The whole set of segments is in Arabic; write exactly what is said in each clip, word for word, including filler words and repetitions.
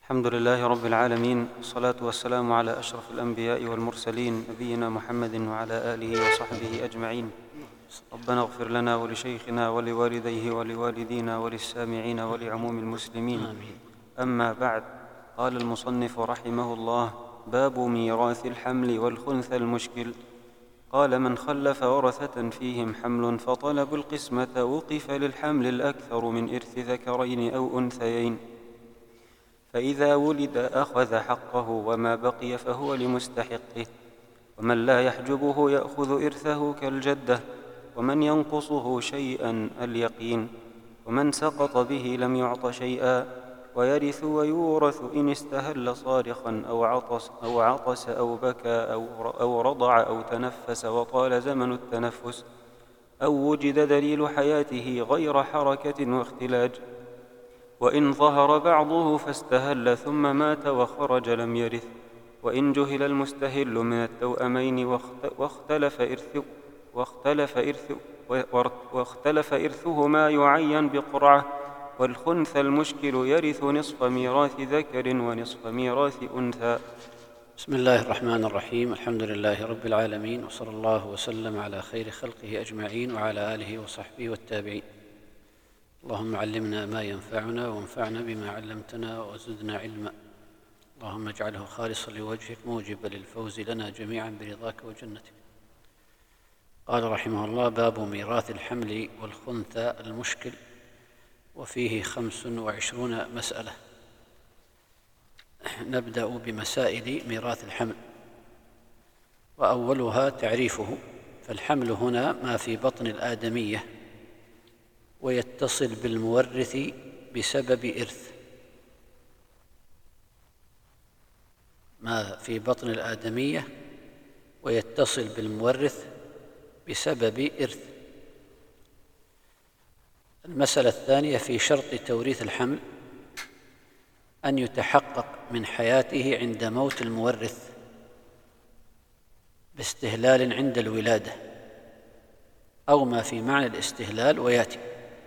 الحمد لله رب العالمين، والصلاة والسلام على أشرف الأنبياء والمرسلين، نبينا محمد وعلى آله وصحبه أجمعين. ربنا اغفر لنا ولشيخنا ولوالديه ولوالدينا وللسامعين ولعموم المسلمين. آمين. أما بعد، قال المصنف رحمه الله: باب ميراث الحمل والخنث المشكل. قال: من خلف ورثة فيهم حمل فطلبوا القسمة وقف للحمل الأكثر من إرث ذكرين أو أنثيين، فإذا ولد أخذ حقه وما بقي فهو لمستحقه، ومن لا يحجبه يأخذ إرثه كالجدة، ومن ينقصه شيئا اليقين، ومن سقط به لم يعط شيئا، ويرث ويورث إن استهل صارخا أو عطس أو, عطس أو بكى أو رضع أو تنفس وطال زمن التنفس، أو وجد دليل حياته غير حركة واختلاج، وإن ظهر بعضه فاستهل ثم مات وخرج لم يرث، وإن جهل المستهل من التوأمين واختلف إرثه واختلف إرثه واختلف إرثهما يعين بقرعة، والخنث المشكل يرث نصف ميراث ذكر ونصف ميراث أنثى. بسم الله الرحمن الرحيم. الحمد لله رب العالمين، وصلى الله وسلم على خير خلقه أجمعين وعلى آله وصحبه والتابعين. اللهم علمنا ما ينفعنا وانفعنا بما علمتنا وزدنا علما. اللهم اجعله خالصا لوجهك موجبا للفوز لنا جميعا برضاك وجنتك. قال رحمه الله: باب ميراث الحمل والخنثى المشكل، وفيه خمس وعشرون مسألة. نبدأ بمسائل ميراث الحمل، وأولها تعريفه. فالحمل هنا ما في بطن الآدمية ويتصل بالمورث بسبب إرث. ما في بطن الآدمية ويتصل بالمورث بسبب إرث. المسألة الثانية في شرط توريث الحمل أن يتحقق من حياته عند موت المورث باستهلال عند الولادة أو ما في معنى الاستهلال وياتي.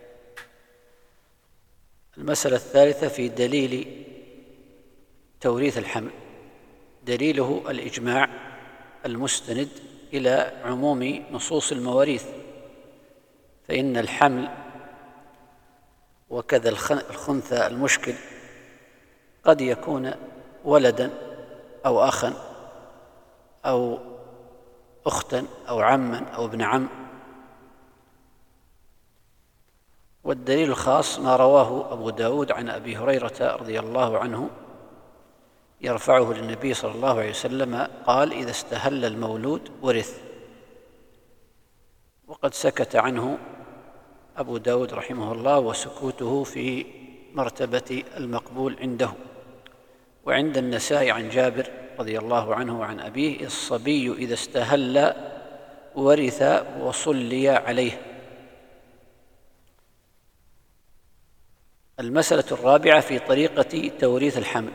المسألة الثالثة في دليل توريث الحمل. دليله الإجماع المستند إلى عموم نصوص المواريث، فإن الحمل وكذا الخنثى المشكل قد يكون ولدا أو أخا أو أختا أو عما أو ابن عم. والدليل الخاص ما رواه أبو داود عن أبي هريرة رضي الله عنه يرفعه للنبي صلى الله عليه وسلم قال: إذا استهل المولود ورث. وقد سكت عنه أبو داود رحمه الله، وسكوته في مرتبة المقبول عنده. وعند النسائي عن جابر رضي الله عنه وعن أبيه: الصبي إذا استهل ورث وصلي عليه. المسألة الرابعة في طريقة توريث الحمل،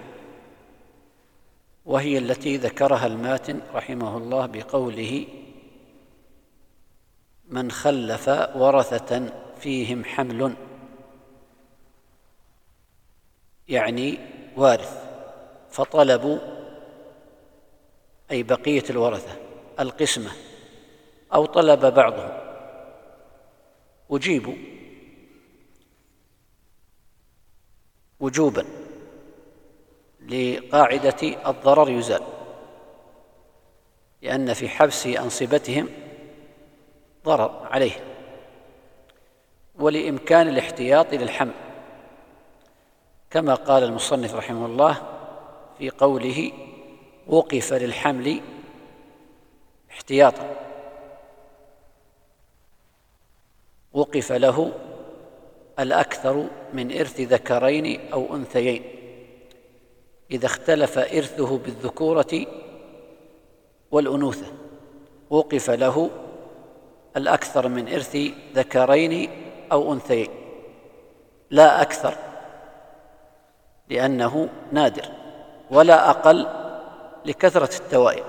وهي التي ذكرها الماتن رحمه الله بقوله: من خلف ورثة فيهم حمل، يعني وارث، فطلبوا أي بقية الورثة القسمة أو طلب بعضهم أجيبوا وجوبا لقاعدة الضرر يزال، لأن في حبس أنصبتهم ضرر عليه، ولإمكان الاحتياط للحمل، كما قال المصنف رحمه الله في قوله: وقف للحمل احتياطا، وقف له الأكثر من إرث ذكرين أو أنثيين إذا اختلف إرثه بالذكورة والأنوثة. وقف له الأكثر من إرث ذكرين أو أنثيين، لا أكثر لأنه نادر، ولا أقل لكثرة التوائم.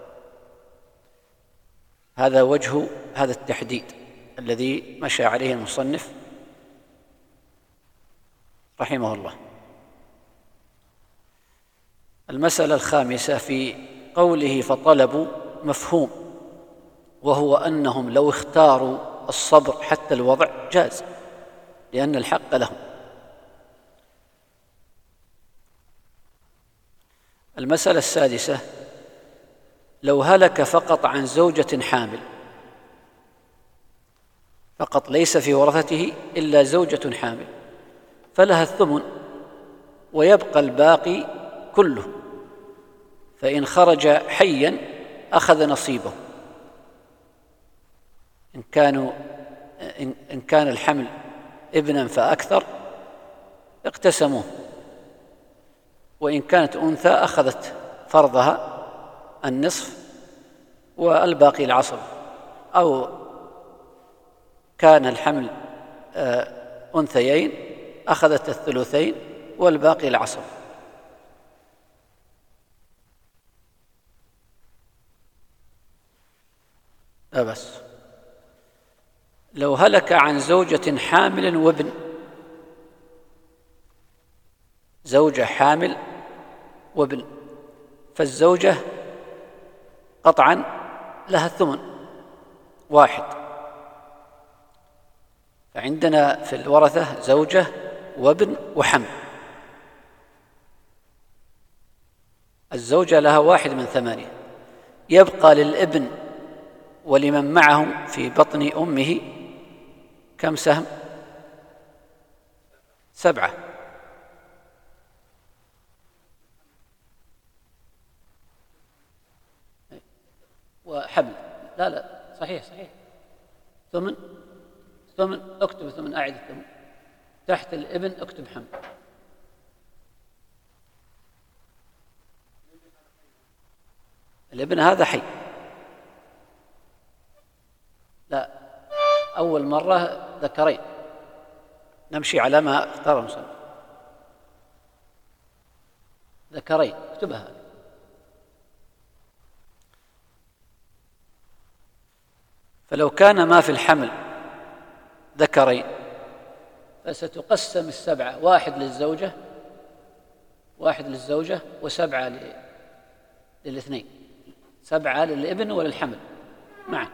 هذا وجه هذا التحديد الذي مشى عليه المصنف رحمه الله. المسألة الخامسة في قوله فطلبوا مفهوم، وهو أنهم لو اختاروا الصبر حتى الوضع جاز، لأن الحق لهم. المسألة السادسة: لو هلك فقط عن زوجة حامل فقط، ليس في ورثته إلا زوجة حامل، فلها الثمن ويبقى الباقي كله، فإن خرج حيا أخذ نصيبه، إن كانوا إن كان الحمل ابنا فأكثر اقتسموه، وإن كانت أنثى أخذت فرضها النصف والباقي العصب، أو كان الحمل أنثيين أخذت الثلثين والباقي العصب. لا بس لو هلك عن زوجة حامل وابن، زوجة حامل وابن، فالزوجة قطعا لها الثمن واحد، فعندنا في الورثة زوجة وابن وحمل، الزوجة لها واحد من ثمانية، يبقى للابن ولمن معه في بطن أمه كم سهم؟ سبعة. وحبل، لا لا صحيح صحيح ثمن ثمن اكتب ثمن، أعد الثمن تحت الابن اكتب حمل. الابن هذا حي، لا أول مرة ذكرين، نمشي على ما اختاره المصنف، ذكرين اكتبها. فلو كان ما في الحمل ذكرين فستقسم السبعة، واحد للزوجة واحد للزوجة وسبعة للاثنين، سبعة للابن وللحمل معا.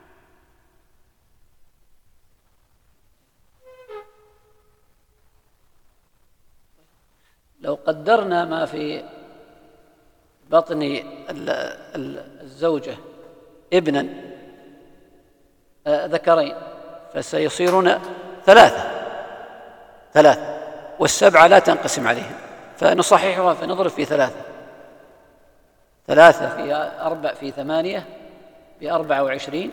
لو قدرنا ما في بطن الزوجة ابنا ذكرين فسيصيرون ثلاثة ثلاثة والسبعة لا تنقسم عليهم، فنصححها فنضرب في ثلاثة، ثلاثة في أربع في ثمانية بأربعة وعشرين،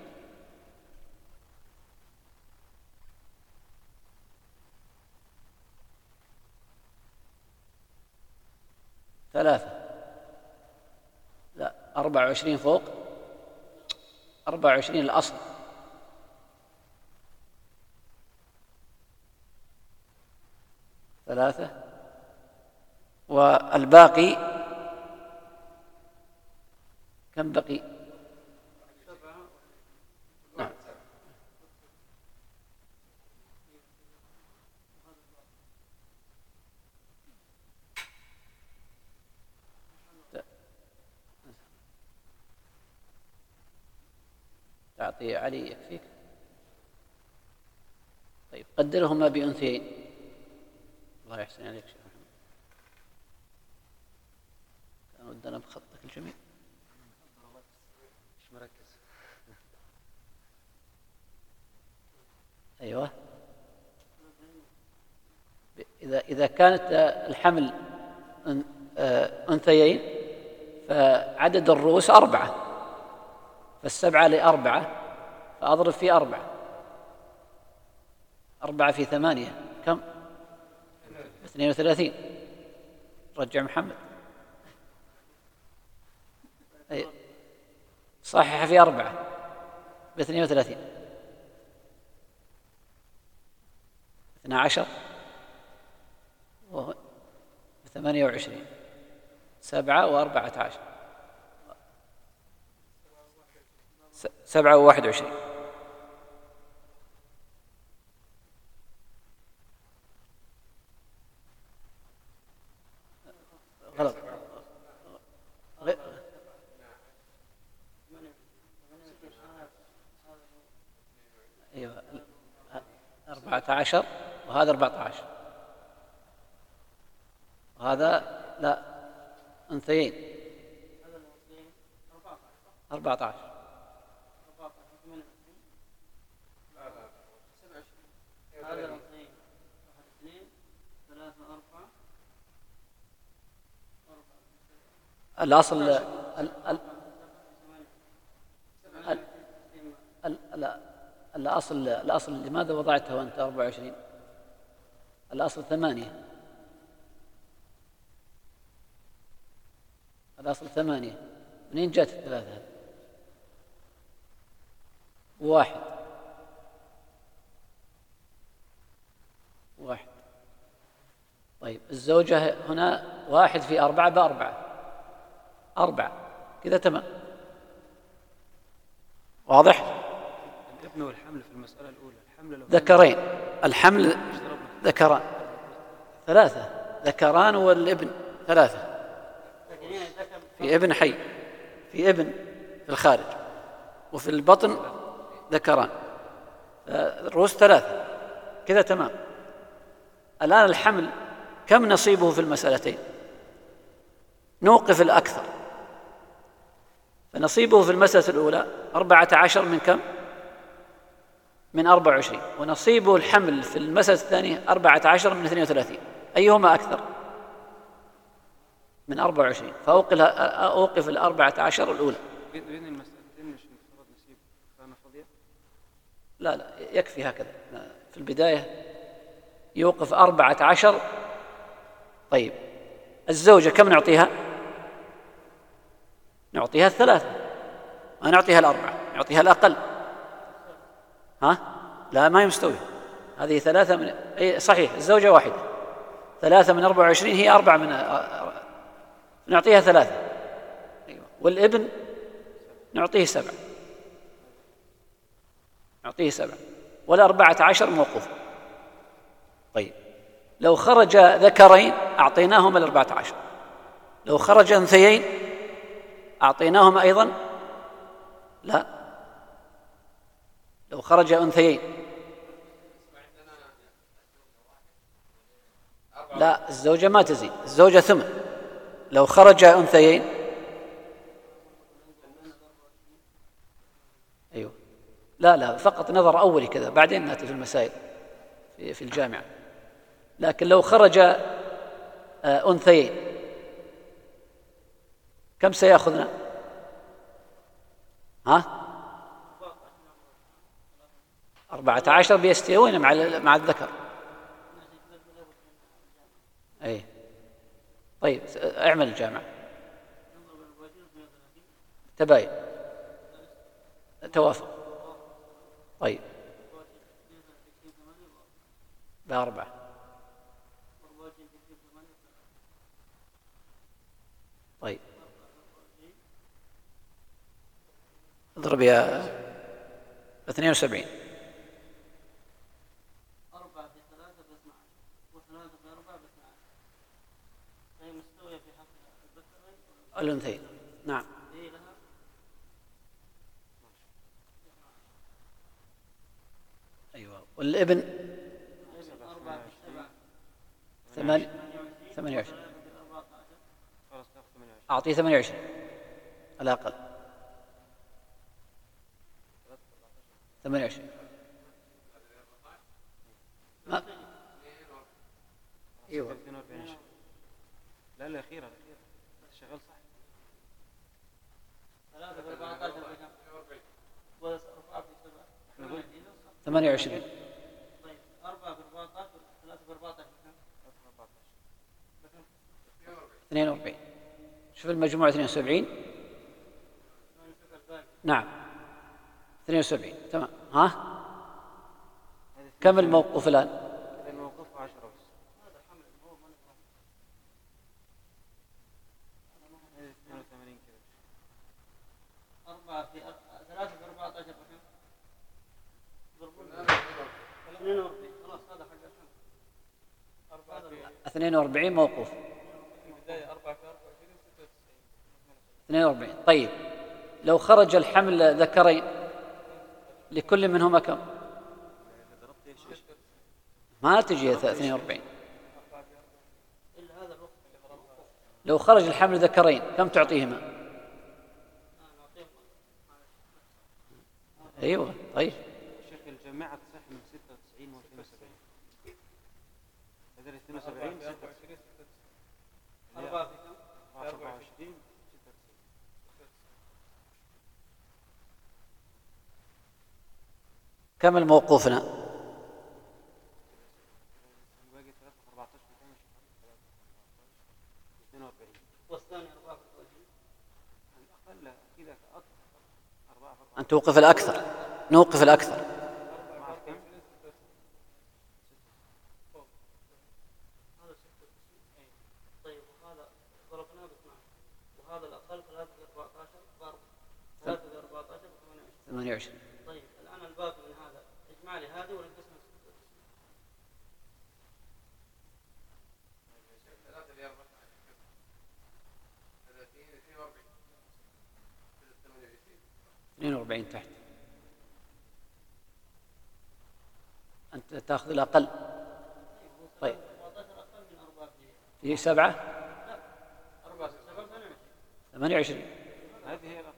ثلاثة لا أربعة وعشرين فوق أربعة وعشرين الأصل، ثلاثة والباقي كم بقي؟ نعم. تعطي علي يكفيك. طيب قدرهما بأنثيين. الله يحسن عليك شيخ محمد، كان ودنا بخطك الجميل. مش مركز. أيوة، إذا إذا كانت الحمل أنثيين فعدد الرؤوس أربعة، فالسبعة لأربعة فأضرب في أربعة، أربعة في ثمانية كم؟ اثنين وثلاثين. رجع محمد. أي صحح في أربعة باثنين وثلاثين، اثنا عشر وثمانية وعشرين، سبعة وأربعة عشر، سبعة وواحد وعشرين. غلط عشر وهذا أربعة عشر، وهذا لا أنثيين أربعة عشر. الأصل ال ال ال ال الأصل الأصل لماذا وضعته أنت أربعة وعشرين؟ الأصل ثمانية، الأصل ثمانية. منين جاءت الثلاثة؟ واحد واحد. طيب الزوجة هنا واحد في أربعة بأربعة، أربعة كذا تمام. واضح؟ الابن والحمل في المسألة الأولى الحمل لو ذكرين، الحمل ذكران ثلاثة، ذكران والابن ثلاثة، في ابن حي، في ابن في الخارج، وفي البطن ذكران، الرؤوس ثلاثة كذا تمام. الآن الحمل كم نصيبه في المسألتين؟ نوقف الأكثر، فنصيبه في المسألة الأولى أربعة عشر من كم؟ من أربعة وعشرين، ونصيبه الحمل في المسألة الثانية أربعة عشر من اثنين وثلاثين. أيهما أكثر؟ من أربعة وعشرين، فأوقف الأربعة عشر الأولى. بين المسألتين مش مفترض نسيب خانة فاضية؟ لا لا يكفي هكذا في البداية، يوقف أربعة عشر. طيب الزوجة كم نعطيها؟ نعطيها الثلاثة، ما نعطيها الأربعة، نعطيها الأقل. ها؟ لا ما يمستوي، هذه ثلاثة من أي صحيح الزوجة واحدة، ثلاثة من أربعة وعشرين هي أربعة من نعطيها ثلاثة. أيوة. والابن نعطيه سبعة، نعطيه سبعة، والأربعة عشر موقوف. طيب لو خرج ذكرين أعطيناهم الأربعة عشر، لو خرج أنثيين أعطيناهم أيضا، لا لو خرج أنثيين لا الزوجة ما تزيد، الزوجة ثمن. لو خرج أنثيين أيوه لا لا فقط نظر أولي كذا، بعدين نأتي في المسائل في, في الجامعة. لكن لو خرج أنثيين كم سيأخذنا؟ ها؟ أربعة عشر بيستوون مع مع الذكر. أي طيب اعمل الجامعة تباين توافق. طيب بأربعة. طيب اضرب يا اثنين وسبعين. أربعة في ثلاثة باثنى عشر، وثلاثة في أربعة باثنى عشر، فهي مستوية في حق الذكر الأنثيين. نعم. هي لها أيوة. والابن أربعة في سبعة ثمانية ثمانية وعشرين. أعطيه ثمانية وعشرين الأقل، ثمانية وعشرين. ما ايوه لا الأخيرة الأخيرة شغال صح. ثلاثة في أربعة عشر بكم؟ وأربعة في سبعة ثمانية وعشرين. طيب أربعة في أربعة عشر، ثلاثة في أربعة عشر بكم؟ اثنين وأربعين. شوف المجموع اثنين وسبعين. نعم اثنين وسبعين تمام. ها كم الموقف الآن؟ الموقف عشرة بس. اثنين وثمانين كذا. أربعة في ثلاثة في أربعة عشر بكم؟ اثنين وأربعين. خلاص هذا حق الحمل. اثنين وأربعين موقوف. البداية أربعة في أربعة وعشرين ستة وتسعين. اثنين وأربعين. طيب لو خرج الحمل ذكرين لكل منهما كم؟ ما تجي اثنين وأربعين. لو خرج الحمل ذكرين كم تعطيهما؟ أيوة طيب شيخ الجامعة تصح من ستة وتسعين و اثنين وسبعين. بدل اثنين وسبعين ستة وتسعين. أربعة وعشرين ستة وتسعين. كم الموقوفنا؟ باقي ثلاثة أربعة عشر اثنين وأربعين. والثاني أربعة وعشرين. الأقل كذا أكثر. أربعة. أن توقف الأكثر. نوقف الأكثر. طيب وهذا ضربناه باثناشر وهذا الأقل ثلاثة في أربعة عشر بأربعة. ثلاثة في أربعة عشر ثمانية وعشرين. طيب الآن الباقي من هذا اجمع لي هذه ونقسمها اثنين وأربعين تحت. أنت تأخذ الأقل. طيب في سبعة. لا أربعة سبعة ثمانية وعشرين. هذه هي الأقل.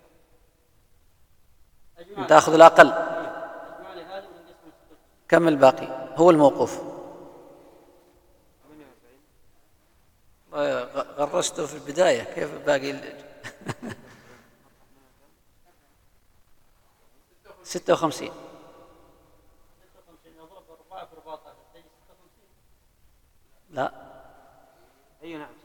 أنت تأخذ الأقل. اجمع لي هذه ونقسمها. كم الباقي؟ هو الموقوف. ثمانية وأربعين. غرسته في البداية كيف الباقي؟ ستة وخمسين. لا أي نعم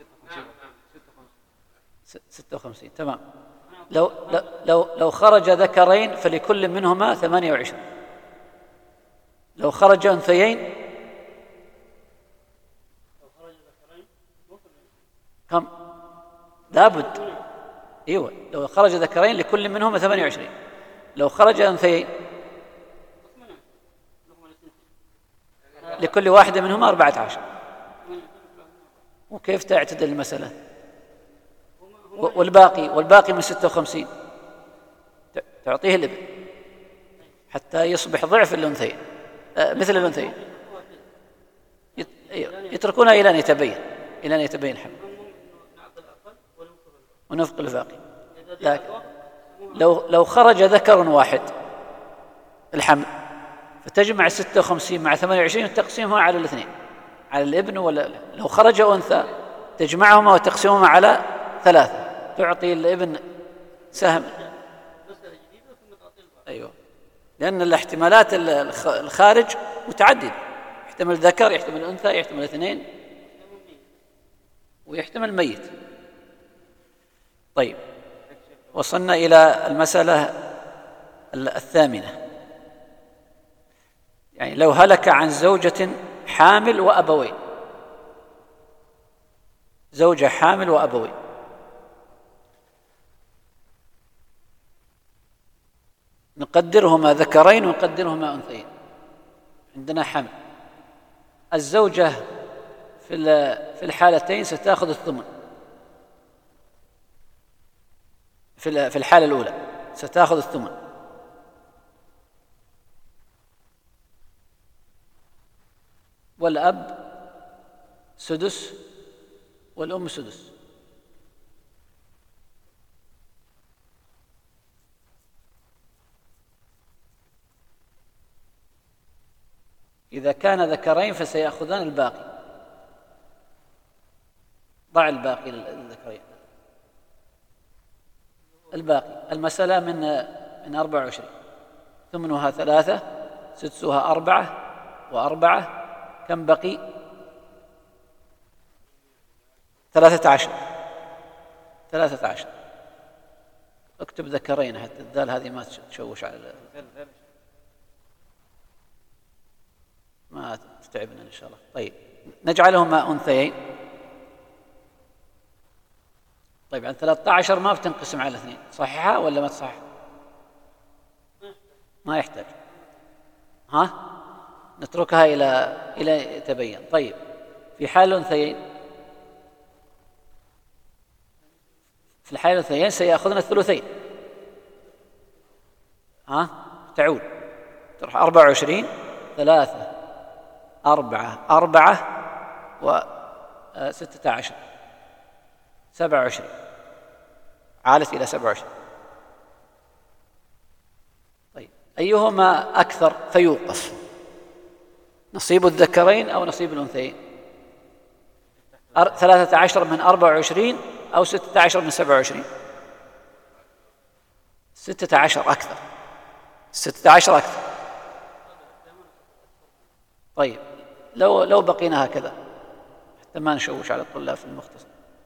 ستة وخمسين تمام. لو لو لو خرج ذكرين فلكل منهما ثمانية وعشرين. لو خرج أنثيين كم؟ لابد. ايوه لو خرج ذكرين لكل منهما ثمانية وعشرين. لو خرج أنثيين لكل واحدة منهما أربعة عشر. وكيف تعتدل المسألة؟ والباقي والباقي من ستة وخمسين تعطيه الابن حتى يصبح ضعف الأنثيين مثل الأنثيين. يتركونها إلى أن يتبين إلى أن يتبين الحمل ونفق الباقي. لكن لو لو خرج ذكر واحد الحمل فتجمع ستة وخمسين مع ثمانية وعشرين وتقسيمها على الاثنين على الابن ولا. لو خرج أنثى تجمعهما وتقسمهما على ثلاثة تعطي الابن سهم. أيوة لأن الاحتمالات الخارج متعددة. يحتمل ذكر يحتمل أنثى يحتمل اثنين ويحتمل ميت. طيب وصلنا إلى المسألة الثامنة. يعني لو هلك عن زوجة حامل وأبوين. زوجة حامل وأبوين نقدرهما ذكرين ونقدرهما أنثيين. عندنا حمل. الزوجة في الحالتين ستأخذ الثمن. في الحالة الأولى ستأخذ الثمن. والأب سدس والأم سدس. إذا كان ذكرين فسيأخذان الباقي. ضع الباقي للذكرين. الباقي المسألة من من أربعة وعشرين. ثمنها ثلاثة سدسها أربعة وأربعة كم بقي؟ ثلاثة عشر. ثلاثة عشر. اكتب ذكرين حتى الذال هذه ما تشوش على ما تتعبنا إن شاء الله. طيب نجعلهما أنثيين. طيب عن ثلاثة عشر ما بتنقسم على اثنين صحيحة ولا ما تصح؟ ما يحتاج. ها نتركها إلى إلى يتبين. طيب في حال الأنثيين في الحال الأنثيين سيأخذنا الثلثين. ها تعود تروح أربعة وعشرين ثلاثة أربعة أربعة وستة عشر سبعة وعشرين، عالت إلى سبعة وعشرين. طيب أيهما أكثر فيوقف؟ نصيب الذكرين أو نصيب الأنثيين؟ ثلاثة عشر من أربعة وعشرين أو ستة عشر من سبعة وعشرين؟ ستة عشر أكثر، ستة عشر أكثر. طيب لو لو بقينا هكذا حتى ما نشوش على الطلاب في المختصر،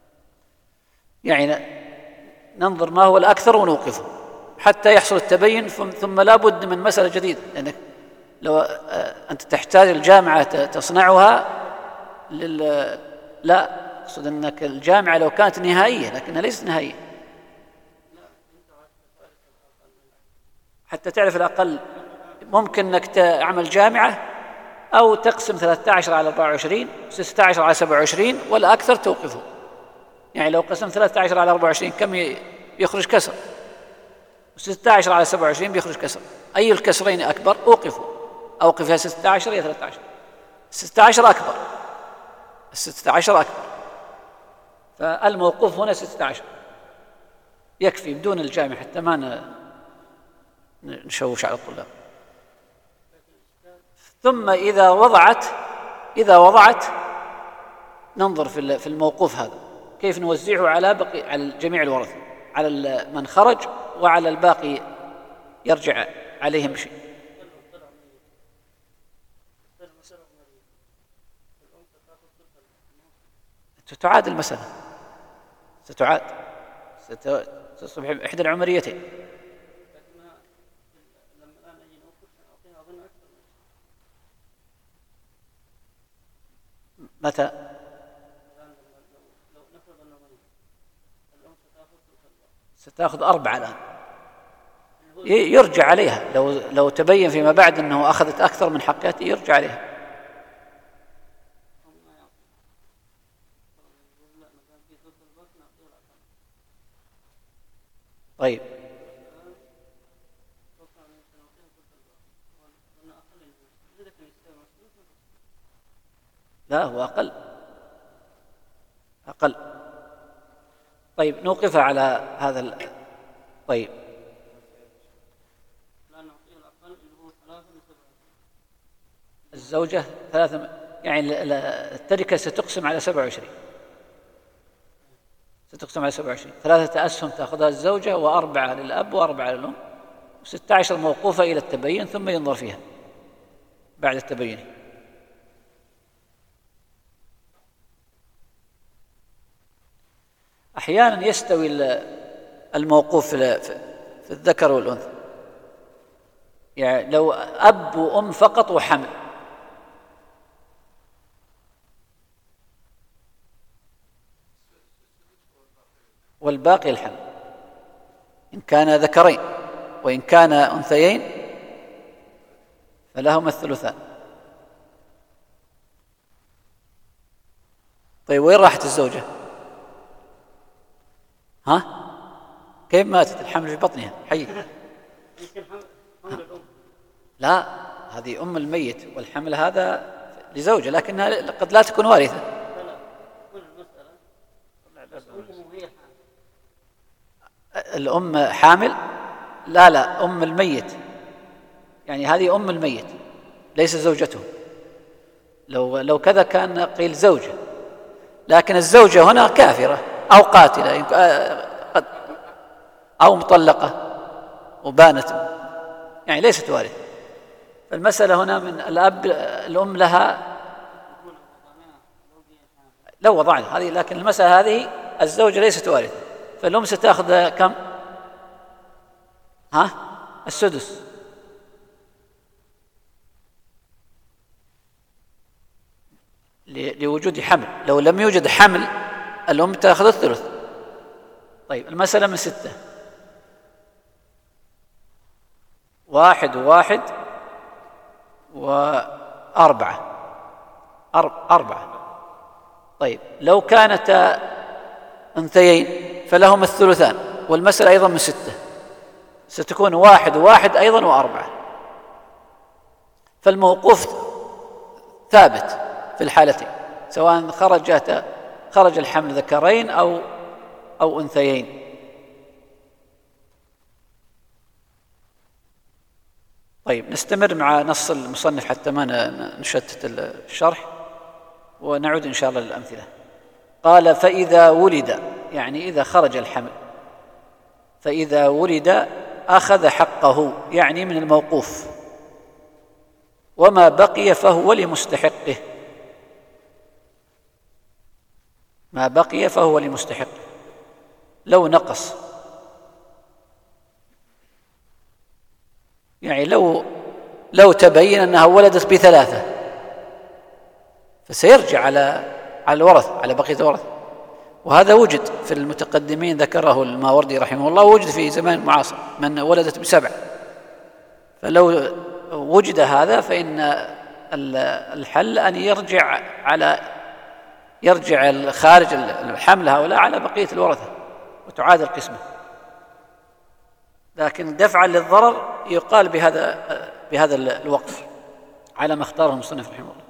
يعني ننظر ما هو الأكثر ونوقفه حتى يحصل التبين، ثم لا بد من مسألة جديدة، لأنك لو أنت تحتاج الجامعة تصنعها لل... لا أقصد أنك الجامعة لو كانت نهائية لكنها ليست نهائية، حتى تعرف الأقل ممكن أنك تعمل جامعة أو تقسم ثلاثة عشر على أربعة وعشرين، ستة عشر على سبعة وعشرين، والأكثر توقفه. يعني لو قسم ثلاثة عشر على أربعة وعشرين كم يخرج كسر؟ ستة عشر على سبعة وعشرين بيخرج كسر، أي الكسرين أكبر أوقفه، أوقف يا ستة عشر يا ثلاثة عشر. ستة عشر أكبر، الستة عشر أكبر، فالموقوف هنا ستة عشر يكفي بدون الجامع حتى ما نشوش على الطلاب. ثم إذا وضعت إذا وضعت ننظر في الموقوف هذا كيف نوزعه على بقي على جميع الورثة، على من خرج وعلى الباقي يرجع عليهم بشيء. ستعاد المسألة، ستعاد ستصبح إحدى العمريتين. متى؟ ستأخذ أربعة الآن، يرجع عليها لو لو تبين فيما بعد أنه أخذت أكثر من حقها يرجع عليها. طيب لا هو أقل أقل. طيب نوقفها على هذا ال... طيب الزوجة ثلاثة، يعني التركة ستقسم على سبعة وعشرين، ستقسم على سبعة وعشرين، ثلاثة أسهم تأخذها الزوجة وأربعة للأب وأربعة للأم، وستة عشر موقوفة إلى التبين ثم ينظر فيها بعد التبين. أحيانا يستوي الموقوف في الذكر والأنثى، يعني لو أب وأم فقط وحمل، والباقي الحمل إن كان ذكرين، وإن كان أنثيين فلهما الثلثان. طيب وين راحت الزوجة؟ ها؟ كيف ماتت؟ الحمل في بطنها حي. لا هذه أم الميت، والحمل هذا لزوجة لكنها قد لا تكون وارثة. الأم حامل؟ لا لا أم الميت، يعني هذه أم الميت ليس زوجته. لو لو كذا كان قيل زوجة، لكن الزوجة هنا كافرة أو قاتلة أو مطلقة وبانت، يعني ليست وارثة. فالمسألة هنا من الأب الأم لها لو وضعنا هذه، لكن المسألة هذه الزوجة ليست وارثة، فالأم ستأخذ كم؟ ها؟ السدس. لوجود حمل، لو لم يوجد حمل الأم تأخذ الثلث. طيب المسألة من ستة، واحد وواحد وأربعة، أربعة. طيب لو كانتا أنثيين فلهم الثلثان، والمسألة أيضا من ستة، ستكون واحد وواحد أيضا وأربعة، فالموقوف ثابت في الحالتين، سواء خرجت خرج الحمل ذكرين أو أو أنثيين. طيب نستمر مع نص المصنف حتى ما نشتت الشرح، ونعود إن شاء الله للأمثلة. قال: فإذا ولد، يعني إذا خرج الحمل، فإذا ولد أخذ حقه، يعني من الموقوف، وما بقي فهو لمستحقه، ما بقي فهو لمستحقه. لو نقص، يعني لو لو تبين أنها ولدت بثلاثة فسيرجع على على الورث، على بقية الورث. وهذا وجد في المتقدمين، ذكره الماوردي رحمه الله، وجد في زمان المعاصر من ولدت بسبع. فلو وجد هذا فإن الحل أن يرجع على يرجع خارج الحمل هؤلاء على بقية الورثة وتعاد القسمة. لكن دفعا للضرر يقال بهذا بهذا الوقف على ما اختاره المصنف رحمه الله.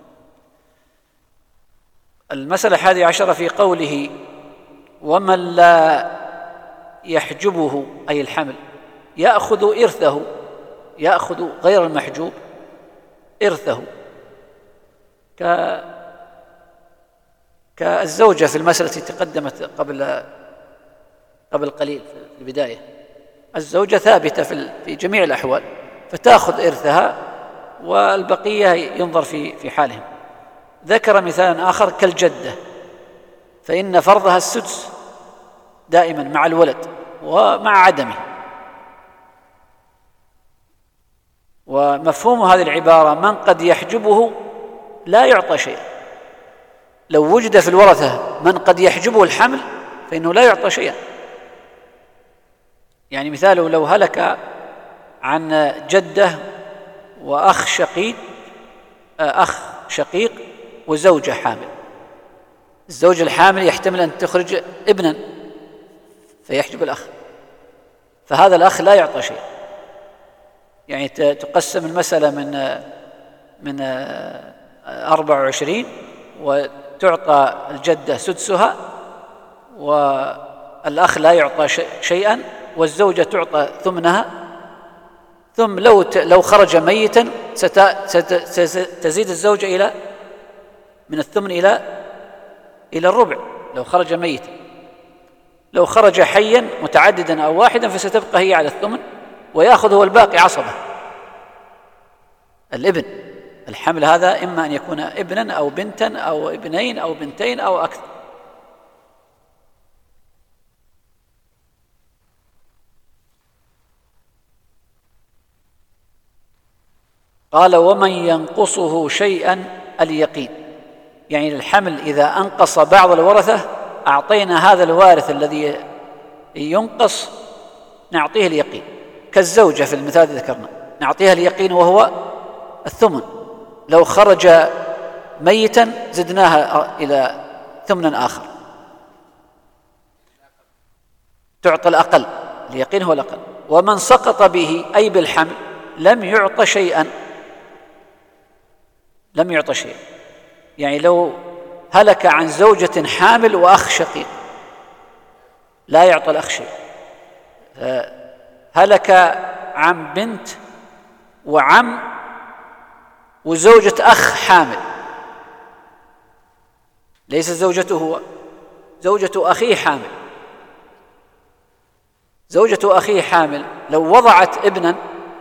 المسألة الحادية عشرة في قوله: ومن لا يحجبه، أي الحمل، يأخذ إرثه، يأخذ غير المحجوب إرثه، ك كالزوجة في المسألة التي تقدمت قبل قبل قليل في البداية. الزوجة ثابتة في جميع الأحوال، فتأخذ إرثها والبقية ينظر في في حالهم. ذكر مثالا آخر كالجدة، فإن فرضها السدس دائما مع الولد ومع عدمه. ومفهوم هذه العبارة: من قد يحجبه لا يعطى شيئا. لو وجد في الورثة من قد يحجبه الحمل فإنه لا يعطى شيئا. يعني مثاله: لو هلك عن جدة وأخ شقيق أخ شقيق وزوجة حامل، الزوجة الحامل يحتمل أن تخرج ابنا فيحجب الأخ، فهذا الأخ لا يعطى شيء. يعني تقسم المسألة من من أربع وعشرين وتعطى الجدة سدسها، والأخ لا يعطى شيئا، والزوجة تعطى ثمنها. ثم لو لو خرج ميتا ستزيد الزوجة إلى من الثمن إلى إلى الربع لو خرج ميتا. لو خرج حيا متعددا أو واحدا فستبقى هي على الثمن، ويأخذ هو الباقي عصبة الابن. الحمل هذا إما أن يكون ابنا أو بنتا أو ابنين أو بنتين أو أكثر. قال: ومن ينقصه شيئا اليقين، يعني الحمل إذا أنقص بعض الورثة أعطينا هذا الوارث الذي ينقص نعطيه اليقين، كالزوجة في المثال الذي ذكرنا نعطيها اليقين وهو الثمن. لو خرج ميتا زدناها إلى ثمن آخر، تعطى الأقل، اليقين هو الأقل. ومن سقط به أي بالحمل لم يعط شيئا، لم يعط شيئا. يعني لو هلك عن زوجة حامل وأخ شقيق لا يعطى الأخ شيء. هلك عن بنت وعم وزوجة أخ حامل، ليس زوجته هو، زوجة أخيه حامل. زوجة أخيه حامل لو وضعت ابنا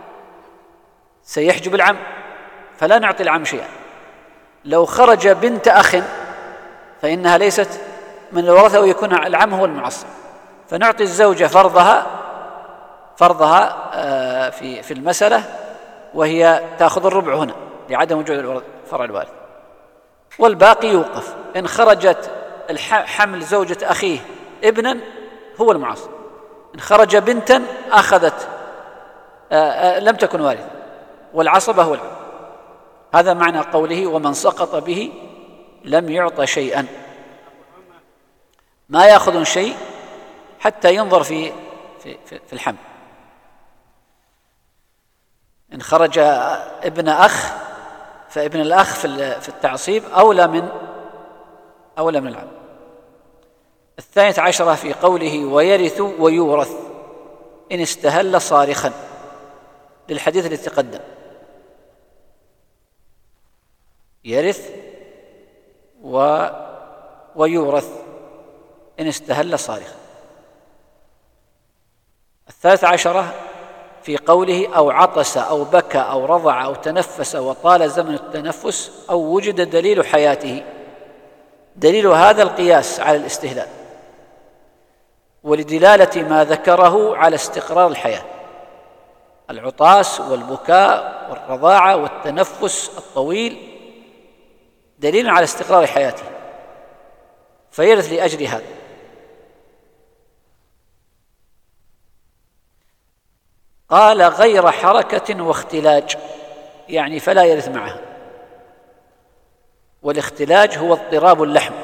سيحجب العم فلا نعطي العم شيئا. لو خرج بنت أخ فإنها ليست من الورثة ويكون العم هو المعصب، فنعطي الزوجة فرضها فرضها في في المسألة، وهي تأخذ الربع هنا لعدم وجود فرع الوارث، والباقي يوقف. إن خرجت حمل زوجة أخيه ابنا هو المعصب، إن خرج بنتا أخذت لم تكن وارثة، والعصبة هو العم. هذا معنى قوله: ومن سقط به لم يعطى شيئا. ما يأخذون شيء حتى ينظر في في في الحمل. إن خرج ابن أخ فابن الأخ في التعصيب أولى من أولى من العم. الثانية عشرة في قوله ويرث ويورث إن استهل صارخا، للحديث الذي تقدم، يرث و ويورث إن استهل صارخا. الثالث عشرة في قوله أو عطس أو بكى أو رضع أو تنفس وطال زمن التنفس أو وجد دليل حياته. دليل هذا القياس على الاستهلال، ولدلالة ما ذكره على استقرار الحياة، العطاس والبكاء والرضاعة والتنفس الطويل دليل على استقرار حياته، فيرث لأجل هذا. قال غير حركة واختلاج، يعني فلا يرث معها. والاختلاج هو اضطراب اللحم،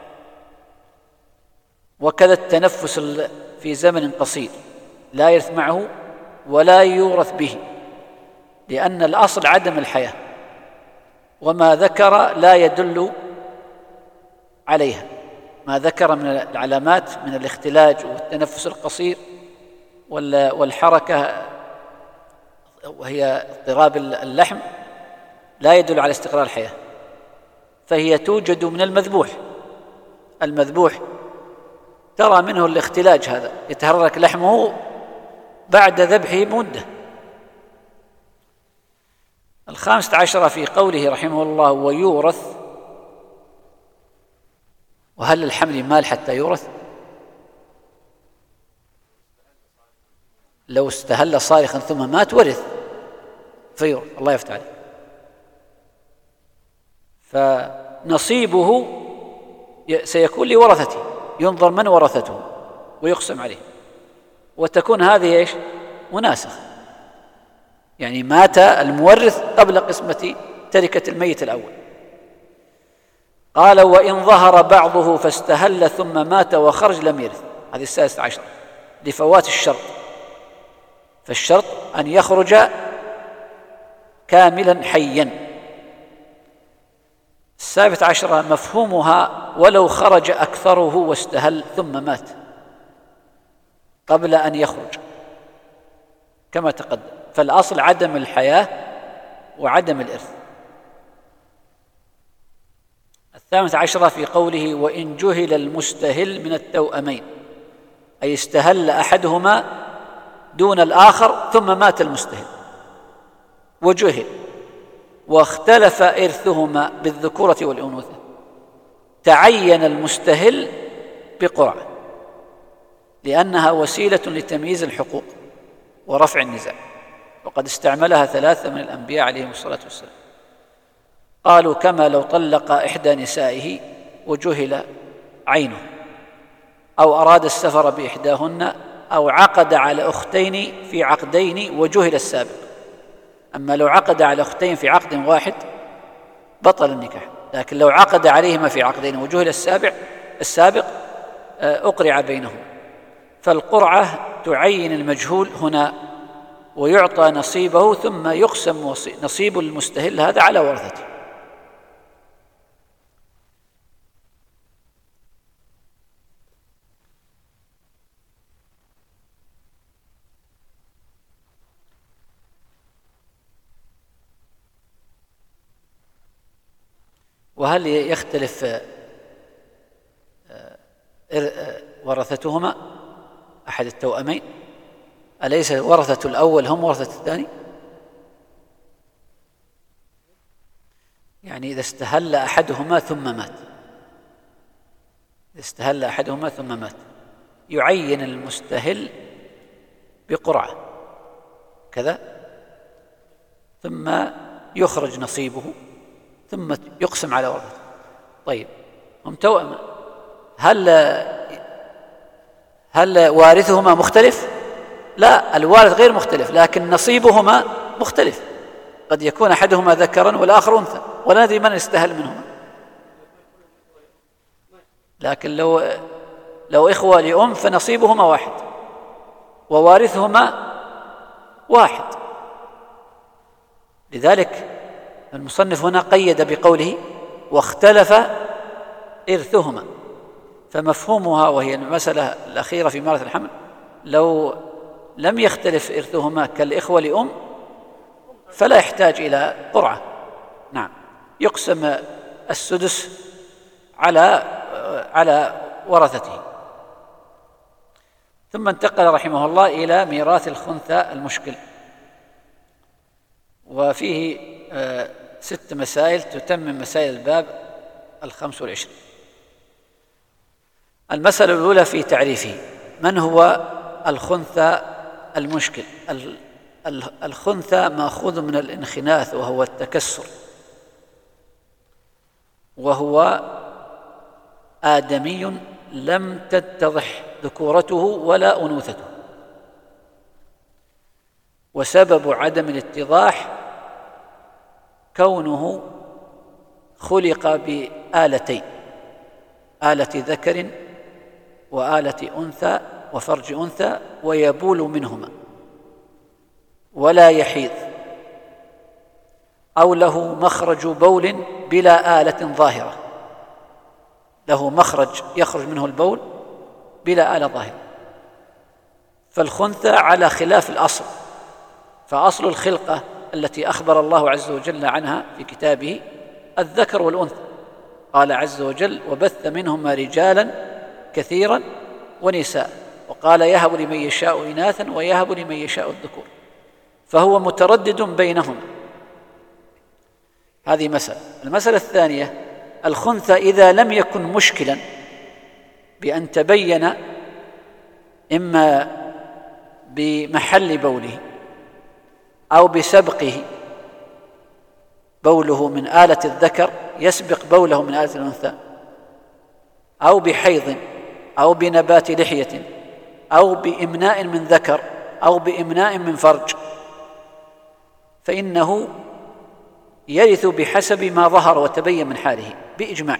وكذا التنفس في زمن قصير لا يرث معه ولا يورث به، لأن الأصل عدم الحياة، وما ذكر لا يدل عليها. ما ذكر من العلامات من الاختلاج والتنفس القصير والحركة وهي اضطراب اللحم لا يدل على استقرار الحياة، فهي توجد من المذبوح. المذبوح ترى منه الاختلاج، هذا يتحرك لحمه بعد ذبحه مدة. الخامسة عشرة في قوله رحمه الله ويورث، وهل الحمل مال حتى يورث؟ لو استهل صارخا ثم مات ورث فيورث، الله يفتح عليه. فنصيبه سيكون لورثته، ينظر من ورثته ويقسم عليه، وتكون هذه ايش؟ مناسخ، يعني مات المورث قبل قسمة تركة الميت الأول. قال وإن ظهر بعضه فاستهل ثم مات وخرج لم يرث، هذه السادسة عشر لفوات الشرط، فالشرط أن يخرج كاملا حيا. السابعة عشرة مفهومها ولو خرج أكثره واستهل ثم مات قبل أن يخرج كما تقدم، فالأصل عدم الحياة وعدم الإرث. الثامنة عشرة في قوله وإن جهل المستهل من التوأمين، أي استهل أحدهما دون الآخر ثم مات المستهل وجهل، واختلف إرثهما بالذكورة والأنوثة، تعين المستهل بقرعة لأنها وسيلة لتمييز الحقوق ورفع النزاع، وقد استعملها ثلاثة من الأنبياء عليهم الصلاة والسلام. قالوا كما لو طلق إحدى نسائه وجهل عينه، أو أراد السفر بإحداهن، أو عقد على أختين في عقدين وجهل السابق. أما لو عقد على أختين في عقد واحد بطل النكاح، لكن لو عقد عليهما في عقدين وجهل السابع السابق أقرع بينهم. فالقرعة تعين المجهول هنا ويعطى نصيبه، ثم يقسم نصيب المستهل هذا على ورثته. وهل يختلف ورثتهما أحد التوأمين؟ أليس ورثة الأول هم ورثة الثاني؟ يعني إذا استهل أحدهما ثم مات، إذا استهل أحدهما ثم مات يعين المستهل بقرعة كذا، ثم يخرج نصيبه، ثم يقسم على ورثته. طيب هم توأم، هل هل وارثهما مختلف؟ لا، الوارث غير مختلف، لكن نصيبهما مختلف، قد يكون أحدهما ذكرا والآخر أنثى، ولا ندري من استهل منهما. لكن لو لو إخوة لأم فنصيبهما واحد ووارثهما واحد. لذلك المصنف هنا قيد بقوله واختلف إرثهما، فمفهومها وهي المسألة الأخيرة في ميراث الحمل لو لم يختلف إرثهما كالإخوة لأم فلا يحتاج إلى قرعة. نعم، يقسم السدس على على ورثته. ثم انتقل رحمه الله إلى ميراث الخنثى المشكل، وفيه ست مسائل تتمم مسائل الباب الخمس والعشرين. المسألة الأولى في تعريفه. من هو الخنثى المشكل؟ الخنثى مأخوذ من الانخناث وهو التكسر، وهو آدمي لم تتضح ذكورته ولا أنوثته، وسبب عدم الاتضاح كونه خلق بآلتين، آلة ذكر وآلة أنثى وفرج أنثى، ويبول منهما ولا يحيض، أو له مخرج بول بلا آلة ظاهرة، له مخرج يخرج منه البول بلا آلة ظاهرة. فالخنثى على خلاف الأصل، فأصل الخلقة التي أخبر الله عز وجل عنها في كتابه الذكر والأنثى، قال عز وجل وبث منهما رجالا كثيرا ونساء، وقال يهب لمن يشاء إناثا ويهب لمن يشاء الذكور، فهو متردد بينهما. هذه مسألة. المسألة الثانية الخنثى إذا لم يكن مشكلا بأن تبين إما بمحل بوله أو بسبقه، بوله من آلة الذكر يسبق بوله من آلة الأنثى، أو بحيض أو بنبات لحية أو بإمناء من ذكر أو بإمناء من فرج، فإنه يرث بحسب ما ظهر وتبين من حاله بإجماع،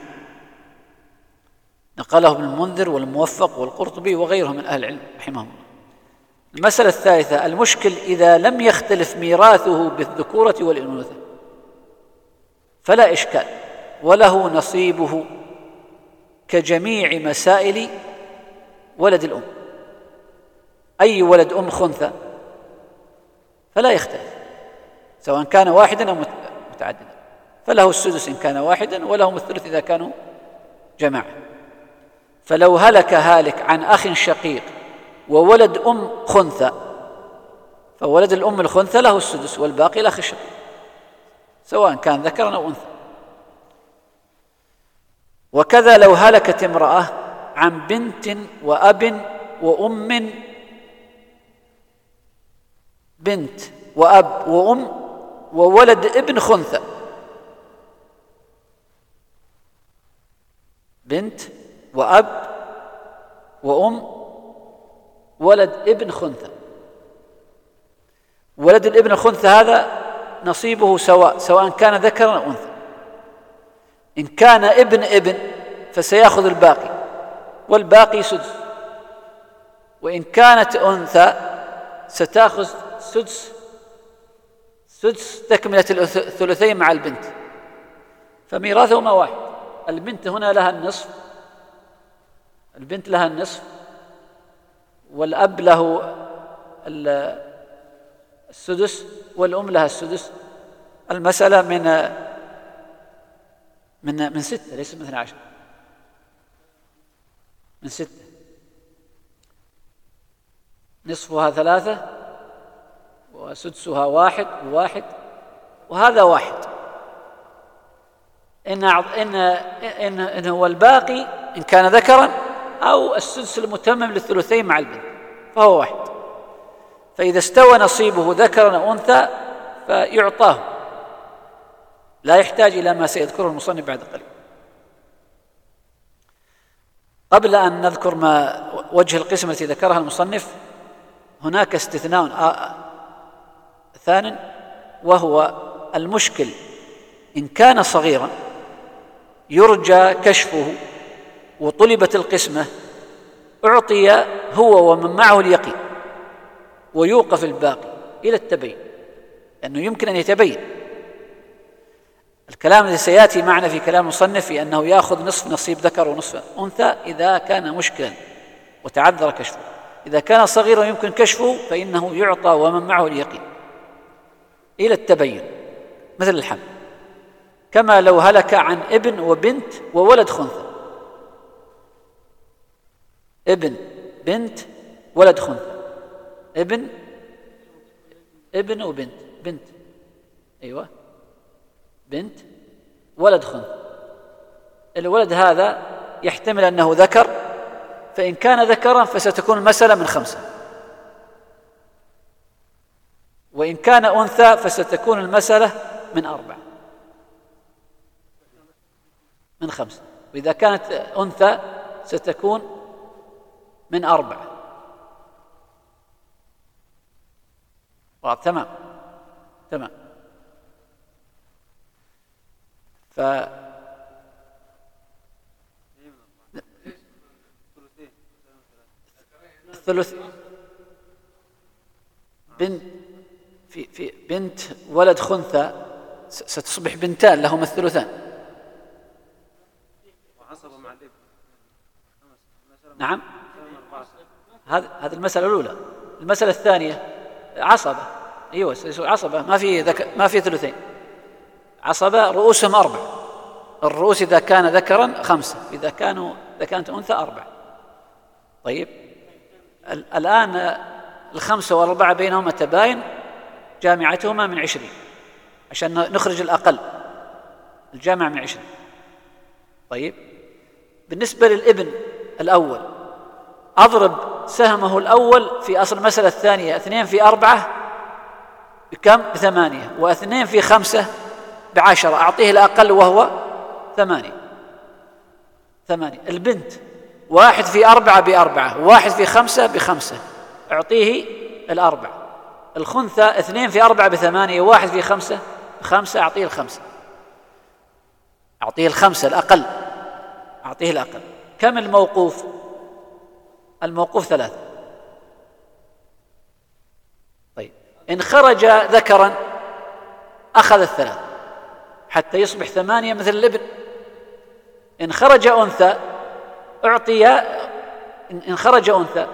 نقله ابن المنذر والموفق والقرطبي وغيرهم من أهل العلم رحمهم الله. المسألة الثالثة المشكل إذا لم يختلف ميراثه بالذكورة والأنوثة فلا إشكال، وله نصيبه كجميع مسائل ولد الأم. أي ولد أم خنثى فلا يختلف سواء كان واحدا أو متعددا، فله السدس إن كان واحدا ولهم الثلث إذا كانوا جماعة. فلو هلك هالك عن أخ شقيق وولد أم خنثى فولد الأم الخنثى له السدس والباقي الأخ الشقيق سواء كان ذكرا أو أنثى. وكذا لو هلكت امرأة عن بنت وأب وأم، بنت وأب وأم وولد ابن خنثى، بنت وأب وأم ولد ابن خنثى، ولد الابن الخنثى هذا نصيبه سواء سواء كان ذكرا أو أنثى. إن كان ابن ابن فسيأخذ الباقي والباقي سدس، وإن كانت أنثى ستأخذ سدس سدس تكملة الثلثين مع البنت، فميراثهما واحد. البنت هنا لها النصف، البنت لها النصف، والأب له السدس والأم لها السدس. المسألة من من من ستة ليس من اثنى عشر، من ستة، نصفها ثلاثة وسدسها واحد وواحد، وهذا واحد. إن إن إن إن هو الباقي إن كان ذكرا أو السدس المتمم للثلثين مع البنت فهو واحد. فإذا استوى نصيبه ذكرا أو أنثى فيعطاه، لا يحتاج إلى ما سيذكره المصنف بعد قليل. قبل أن نذكر ما وجه القسمة التي ذكرها المصنف، هناك استثناء ثان، وهو المشكل إن كان صغيرا يرجى كشفه وطلبت القسمة أعطي هو ومن معه اليقين ويوقف الباقي إلى التبين، لأنه يمكن أن يتبين. الكلام الذي سيأتي معنا في كلام المصنف في أنه يأخذ نصف نصيب ذكر ونصف أنثى إذا كان مشكلا وتعذر كشفه. إذا كان صغيرا يمكن كشفه فإنه يعطى ومن معه اليقين إلى التبين، مثل الحمل، كما لو هلك عن ابن وبنت وولد خنثى. ابن بنت ولد خنثى، ابن ابن وبنت، بنت أيوة بنت ولد خنثى. الولد هذا يحتمل أنه ذكر، فإن كان ذكرا فستكون المسألة من خمسة، وإن كان أنثى فستكون المسألة من أربعة من خمسة، وإذا كانت أنثى ستكون من أربعة. تمام تمام. ف الثلث بنت في في بنت ولد خنثى ستصبح بنتان لهما الثلثان. نعم، هذه هذه المسألة الأولى. المسألة الثانية عصبة، أيوة عصبة، ما في ذك... ما في ثلثين، عصبة رؤوسهم أربع. الرؤوس إذا كان ذكرا خمسة، إذا كانوا إذا كانت أنثى أربعة. طيب الآن الخمسة والأربعة بينهما تباين، جامعتهما من عشرين عشان نخرج الأقل، الجامع من عشرين. طيب بالنسبة للابن الأول أضرب سهمه الأول في أصل المسألة الثانية، اثنين في أربعة بكم؟ بثمانية، واثنين في خمسة بعشرة، أعطيه الأقل وهو ثمانية. ثمانية. البنت واحد في أربعة بأربعة، واحد في خمسة بخمسة، أعطيه الأربعة. الخنثى اثنين في أربعة بثمانية، واحد في خمسة بخمسة، أعطيه الخمسة، أعطيه الخمسة الأقل، أعطيه الأقل. كم الموقوف؟ الموقوف ثلاثة. طيب إن خرج ذكرا أخذ الثلاث حتى يصبح ثمانية مثل الابن. إن خرج أنثى أعطي، إن خرج أنثى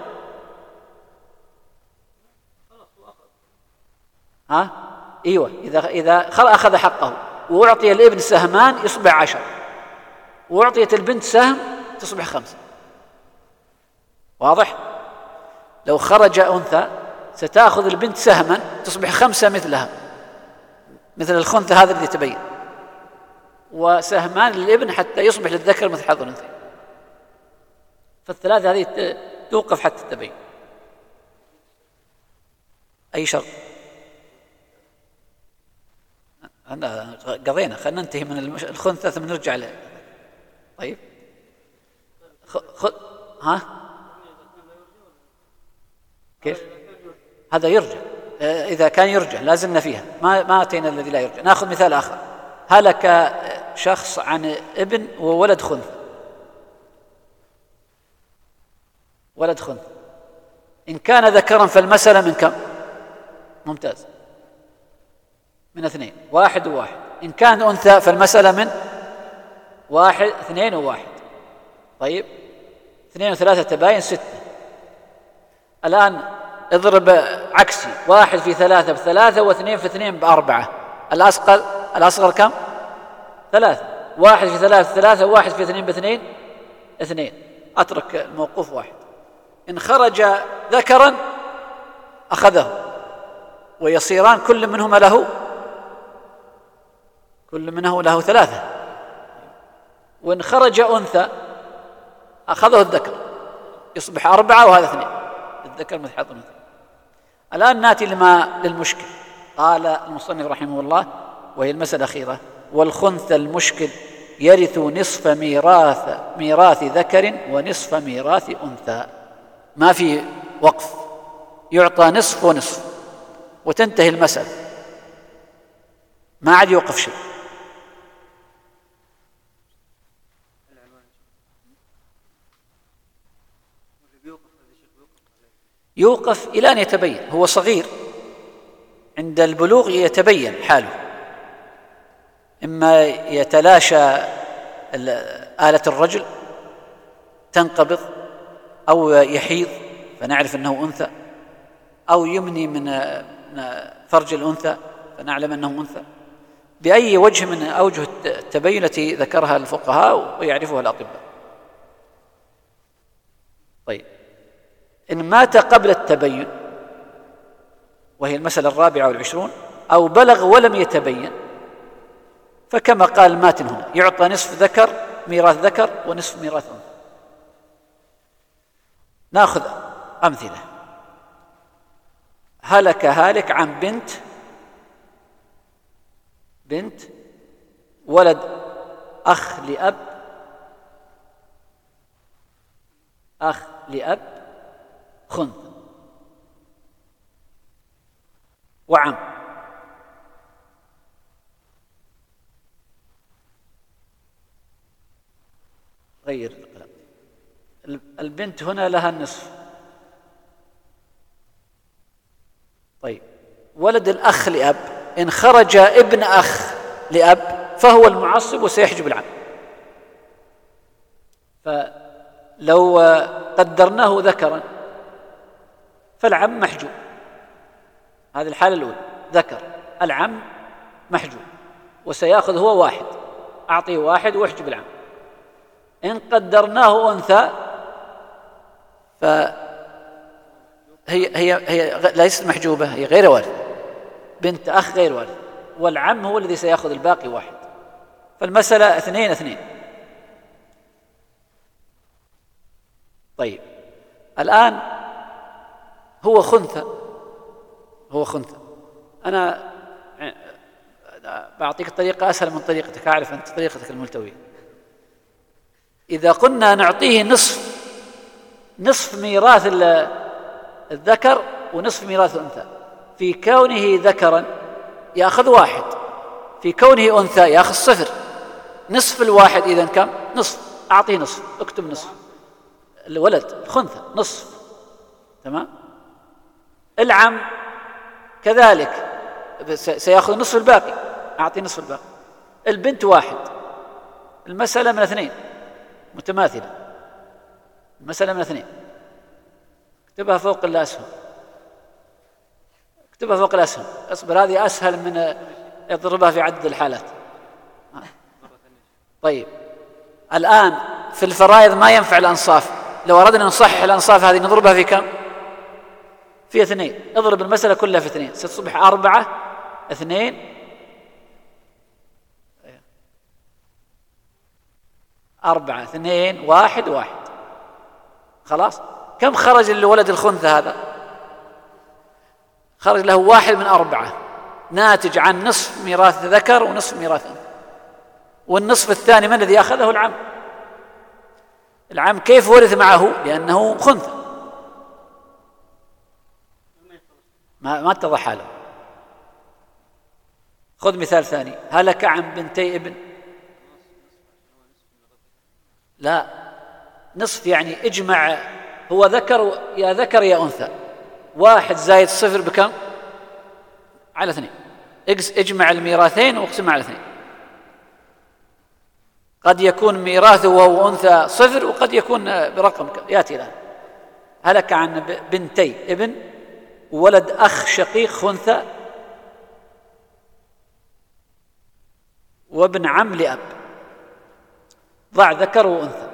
ها أيوة، إذا إذا أخذ حقه وأعطي الابن سهمان يصبح عشر، وأعطيت البنت سهم تصبح خمسة. واضح؟ لو خرج أنثى ستأخذ البنت سهما تصبح خمسة مثلها، مثل الخنثى هذا الذي تبين، وسهمان للابن حتى يصبح للذكر مثل حظ الأنثى. فالثلاثة هذه توقف حتى التبين. أي شرط؟ قضينا، خلينا ننتهي من الخنثى ثم نرجع له. طيب خ... ها كيف؟ هذا يرجع، إذا كان يرجع لازلنا فيها، ما ما أتينا الذي لا يرجع. نأخذ مثال آخر. هلك شخص عن ابن وولد خنثى، ولد خنثى. إن كان ذكرا فالمسألة من كم؟ ممتاز، من اثنين، واحد وواحد. إن كان أنثى فالمسألة من واحد، اثنين وواحد. طيب اثنين وثلاثة تباين ستة. الآن اضرب عكسي، واحد في ثلاثة بثلاثة، واثنين في اثنين بأربعة. الأصغر الأصغر كم؟ ثلاثة. واحد في ثلاثة ثلاثة، واحد في اثنين باثنين اثنين. أترك الموقوف واحد. إن خرج ذكرا أخذه، ويصيران كل منهما له كل منه له ثلاثة. وإن خرج أنثى أخذه الذكر، يصبح أربعة وهذا اثنين، الذكر مثل حظ الأنثى. الآن نأتي لما للمشكل. قال المصنف رحمه الله، وهي المسألة الأخيرة: والخنثى المشكل يرث نصف ميراث ميراث ذكر ونصف ميراث أنثى. ما في وقف، يعطى نصف ونصف وتنتهي المسألة، ما عاد يوقف شيء. يوقف إلى أن يتبين. هو صغير، عند البلوغ يتبين حاله، إما يتلاشى آلة الرجل تنقبض، أو يحيض فنعرف أنه أنثى، أو يمني من فرج الأنثى فنعلم أنه أنثى، بأي وجه من أوجه التبين التي ذكرها الفقهاء ويعرفها الأطباء. طيب، إن مات قبل التبين وهي المسألة الرابعة والعشرون، أو بلغ ولم يتبين، فكما قال الماتن هنا يعطى نصف ذكر ميراث ذكر ونصف ميراث أنثى. نأخذ أمثلة. هلك هالك عن بنت بنت ولد أخ لأب أخ لأب خنث وعم. غير الكلام. البنت هنا لها النصف. طيب، ولد الأخ لأب إن خرج ابن أخ لأب فهو المعصب وسيحجب العم. فلو قدرناه ذكرا فالعم محجوب. هذه الحالة الأولى، ذكر، العم محجوب وسيأخذ هو واحد، أعطيه واحد واحجب العم. إن قدرناه أنثى فهي هي هي ليست محجوبة، هي غير وارثة، بنت أخ غير وارثة، والعم هو الذي سيأخذ الباقي واحد. فالمسألة اثنين اثنين. طيب، الآن هو خنثى هو خنثى أنا بعطيك طريقة أسهل من طريقتك، أعرف أنت طريقتك الملتوية. إذا قلنا نعطيه نصف نصف ميراث الذكر ونصف ميراث الأنثى، في كونه ذكرا يأخذ واحد، في كونه أنثى يأخذ صفر. نصف الواحد إذن كم؟ نصف. أعطيه نصف، اكتب نصف. الولد الخنثى نصف، تمام. العم كذلك سيأخذ نصف الباقي، أعطيه نصف الباقي. البنت واحد. المسألة من اثنين متماثلة، المسألة من اثنين. اكتبها فوق الأسهم، اكتبها فوق الأسهم. اصبر، هذه أسهل من يضربها في عدد الحالات. طيب، الآن في الفرائض ما ينفع الأنصاف. لو أردنا نصحح الأنصاف هذه نضربها في كم؟ في اثنين. اضرب المسألة كلها في اثنين، ستصبح أربعة اثنين أربعة اثنين واحد واحد. خلاص، كم خرج للولد الخنثى هذا؟ خرج له واحد من أربعة، ناتج عن نصف ميراث ذكر ونصف ميراث أنثى. والنصف الثاني من الذي أخذه؟ العم. العم كيف ورث معه؟ لأنه خنثى، ما ما اتضح له. خذ مثال ثاني. هلك عن بنتي ابن. لا، نصف يعني اجمع، هو ذكر يا ذكر يا أنثى، واحد زائد صفر بكم؟ على اثنين. اجمع الميراثين واقسم على اثنين. قد يكون ميراثه وهو أنثى صفر، وقد يكون برقم يأتي الآن. هلك عن بنتي ابن ولد أخ شقيق خنثى وابن عم لأب، ضع ذكر وأنثى.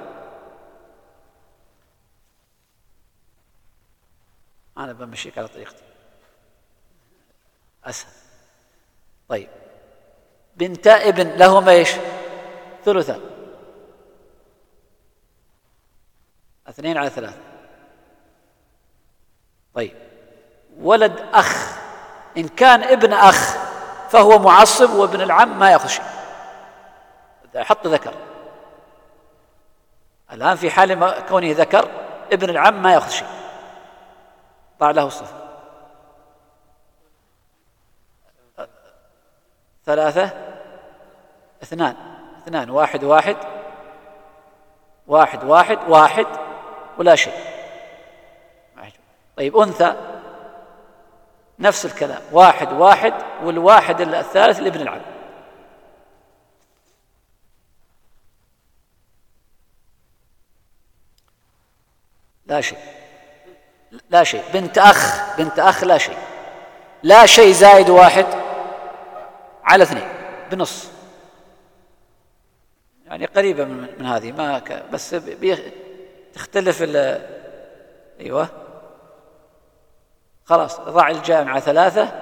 أنا بمشيك على طريقتي أسهل. طيب، بنتا ابن لهما إيش؟ ثلثا، اثنين على ثلاثة. طيب، ولد أخ إن كان ابن أخ فهو معصب، وابن العم ما يأخذ شيء، حط ذكر. الآن في حال كونه ذكر ابن العم ما يأخذ شيء، ضع له الصفر. ثلاثة اثنان اثنان واحد واحد واحد واحد واحد ولا شيء. طيب، أنثى نفس الكلام، واحد واحد، والواحد الثالث لابن العم. لا شيء، لا شيء. بنت أخ، بنت أخ لا شيء. لا شيء زائد واحد على اثنين بنص، يعني قريبة من, من هذه، ما ك... بس بي... تختلف ال... أيوة خلاص. ضع الجامعة ثلاثة،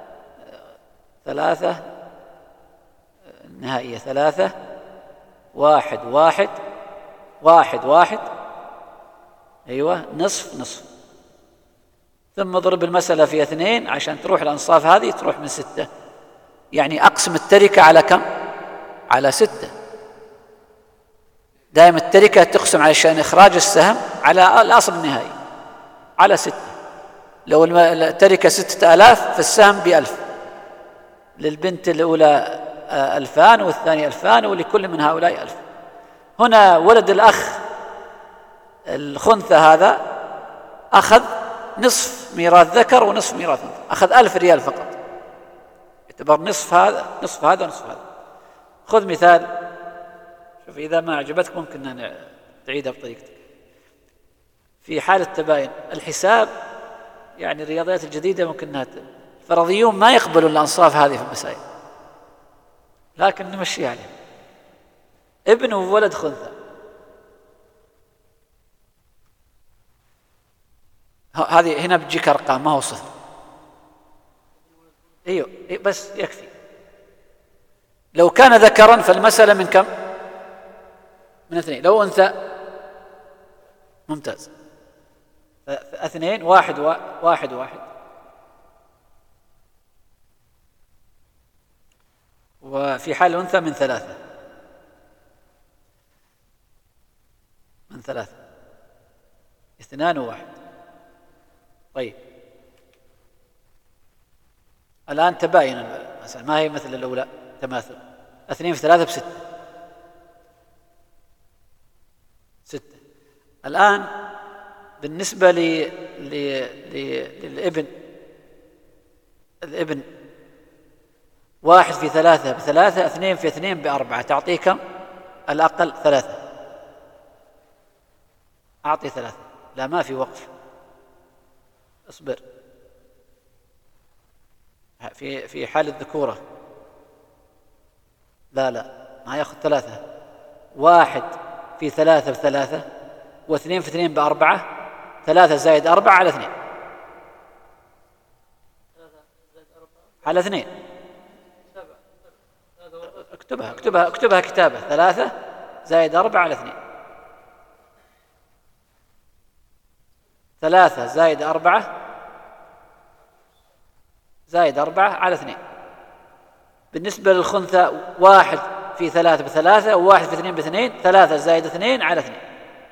ثلاثة النهائية ثلاثة، واحد واحد واحد واحد، أيوة نصف نصف، ثم اضرب المسألة في اثنين عشان تروح الأنصاف هذه تروح من ستة، يعني أقسم التركة على كم؟ على ستة. دائما التركة تقسم علشان إخراج السهم على الأصل النهائي على ستة. لو التركة ستة آلاف فالسهم بألف، للبنت الأولى ألفان والثانية ألفان ولكل من هؤلاء ألف. هنا ولد الأخ الخنثى هذا أخذ نصف ميراث ذكر ونصف ميراث أنثى، أخذ ألف ريال فقط، يعتبر نصف هذا نصف هذا ونصف هذا. خذ مثال، شوف إذا ما عجبتك ممكن أن تعيدها بطريقتك. في حالة التباين الحساب، يعني الرياضيات الجديدة ممكن أنها، الفرضيون ما يقبلوا الأنصاف هذه في المسائل، لكن نمشي عليه. ابن وولد خنثى، هذه هنا بتجيك أرقام ما هو صفر. ايوه بس يكفي. لو كان ذكرا فالمسألة من كم؟ من اثنين. لو أنثى ممتاز، اثنين واحد واحد واحد، وفي حال الأنثى من ثلاثة، من ثلاثة اثنان وواحد. طيب الآن تباين المسألة، ما هي مثل الأولى تماثل. اثنين في ثلاثة بستة، ستة. الآن بالنسبة لي لي لي للابن، الابن واحد في ثلاثة بثلاثة، اثنين في اثنين بأربعة، تعطيه كم؟ الأقل ثلاثة. أعطي ثلاثة. لا ما في وقف، اصبر. في في حال الذكورة لا لا ما يأخذ ثلاثة. واحد في ثلاثة بثلاثة، واثنين في اثنين بأربعة، ثلاثة زائد أربعة على اثنين، على اثنين. اكتبها اكتبها اكتبها كتابة. ثلاثة زائد أربعة على اثنين، ثلاثة زائد أربعة زائد أربعة على اثنين. بالنسبة للخنثى واحد في ثلاثة بثلاثة، وواحد في اثنين باثنين، ثلاثة زائد اثنين على اثنين،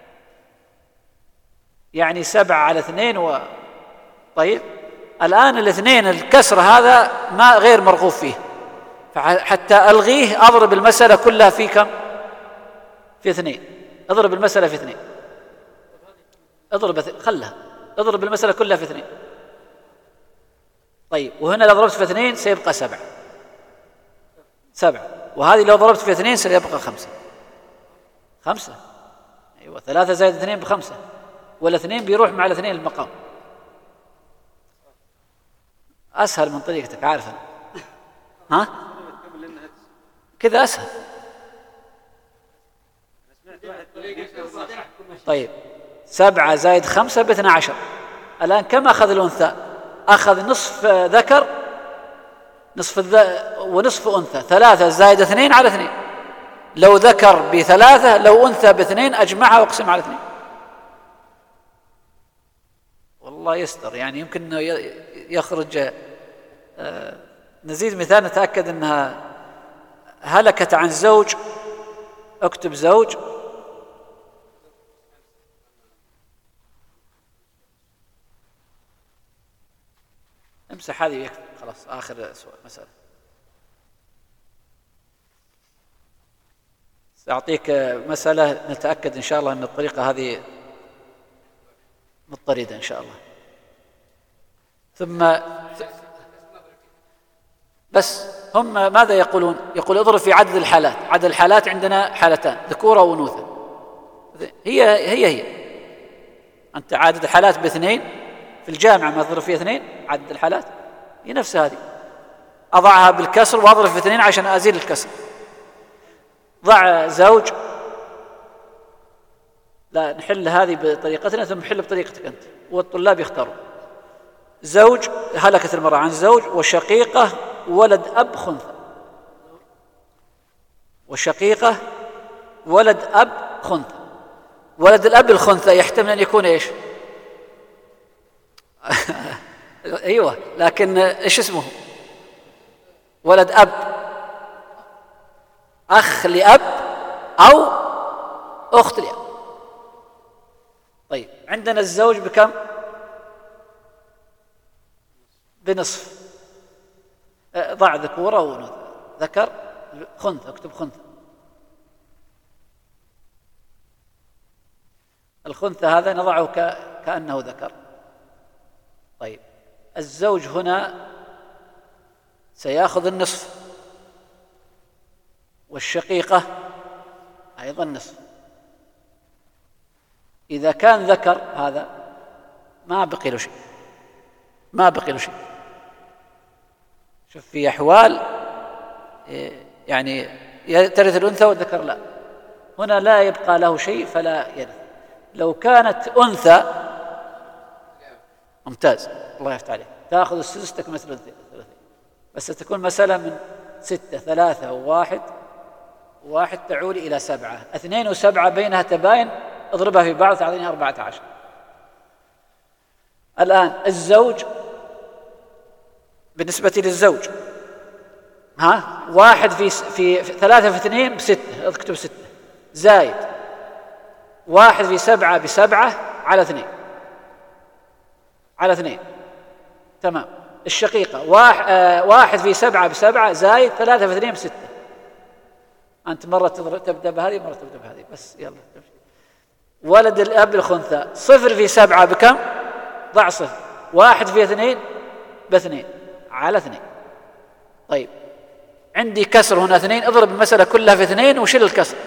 يعني سبعة على اثنين و... طيب الآن الاثنين الكسر هذا ما غير مرغوب فيه، فحتى ألغيه أضرب المسألة كلها في كم؟ في اثنين. اضرب المسألة في اثنين، اضرب خلها اضرب المسألة كلها في اثنين. طيب وهنا لو ضربت في اثنين سيبقى سبعة، سبعة. وهذه لو ضربت في اثنين سيبقى خمسة، خمسة. أيوة ثلاثة زائد اثنين بخمسة، والاثنين بيروح مع الاثنين المقام. أسهل من طريقتك عارفة، ها؟ كذا أسهل. طيب سبعة زائد خمسة باثنى عشر. الآن كم أخذ الأنثى؟ أخذ نصف ذكر نصف الذ... ونصف أنثى. ثلاثة زائد اثنين على اثنين. لو ذكر بثلاثة لو أنثى باثنين أجمعها واقسم على اثنين. والله يستر، يعني يمكن يخرج. آه نزيد مثال نتأكد أنها هلكت عن زوج. اكتب زوج، امسح هذه يكفي خلاص. آخر سؤال مسألة سأعطيك مسألة نتأكد إن شاء الله أن الطريقة هذه مضطردة إن شاء الله. ثم بس هم ماذا يقولون؟ يقول اضرب في عدد الحالات. عدد الحالات عندنا حالتان، ذكورة وأنوثة. هي هي هي أنت عدد الحالات باثنين في الجامعة ما تضرب فيها اثنين، عدد الحالات هي نفس هذه، أضعها بالكسر وأضرب في اثنين عشان أزيل الكسر. ضع زوج، لا نحل هذه بطريقتنا ثم نحل بطريقتك أنت والطلاب يختاروا. زوج هلكت المرأة عن زوج وشقيقة ولد أب خنثى، وشقيقة ولد أب خنثى. ولد الأب الخنثى يحتمل أن يكون إيش؟ أيوة، لكن إيش اسمه؟ ولد أب، أخ لأب أو أخت لأب. طيب عندنا الزوج بكم؟ بنصف. ضع ذكورة وأنثى. ذكر خنثى، اكتب خنثى. الخنثى هذا نضعه كأنه ذكر. طيب الزوج هنا سيأخذ النصف، والشقيقة أيضا نصف. إذا كان ذكر هذا ما بقي له شيء، ما بقي له شيء. شوف في أحوال يعني ترث الأنثى والذكر لا، هنا لا يبقى له شيء فلا يرث. لو كانت أنثى ممتاز، الله يفتح عليك، تأخذ السدس تكملة الثلاثين، بس تكون مسألة من ستة ثلاثة وواحد واحد تعود إلى سبعة، اثنين وسبعة بينها تباين، اضربها في بعض تعطيني أربعة عشر. الآن الزوج بالنسبة للزوج ها واحد في في ثلاثة في اثنين بستة، اكتب ستة زايد واحد في سبعة بسبعة على اثنين على اثنين تمام. الشقيقة واحد, آه واحد في سبعة بسبعة زايد ثلاثة في اثنين بستة. أنت مرة تبدأ بهذه مرة تبدأ بهذه بس يلا. ولد الأب الخنثى صفر في سبعة بكم؟ ضع صفر. واحد في اثنين باثنين على اثنين. طيب عندي كسر هنا اثنين، اضرب المسألة كلها في اثنين وشيل الكسر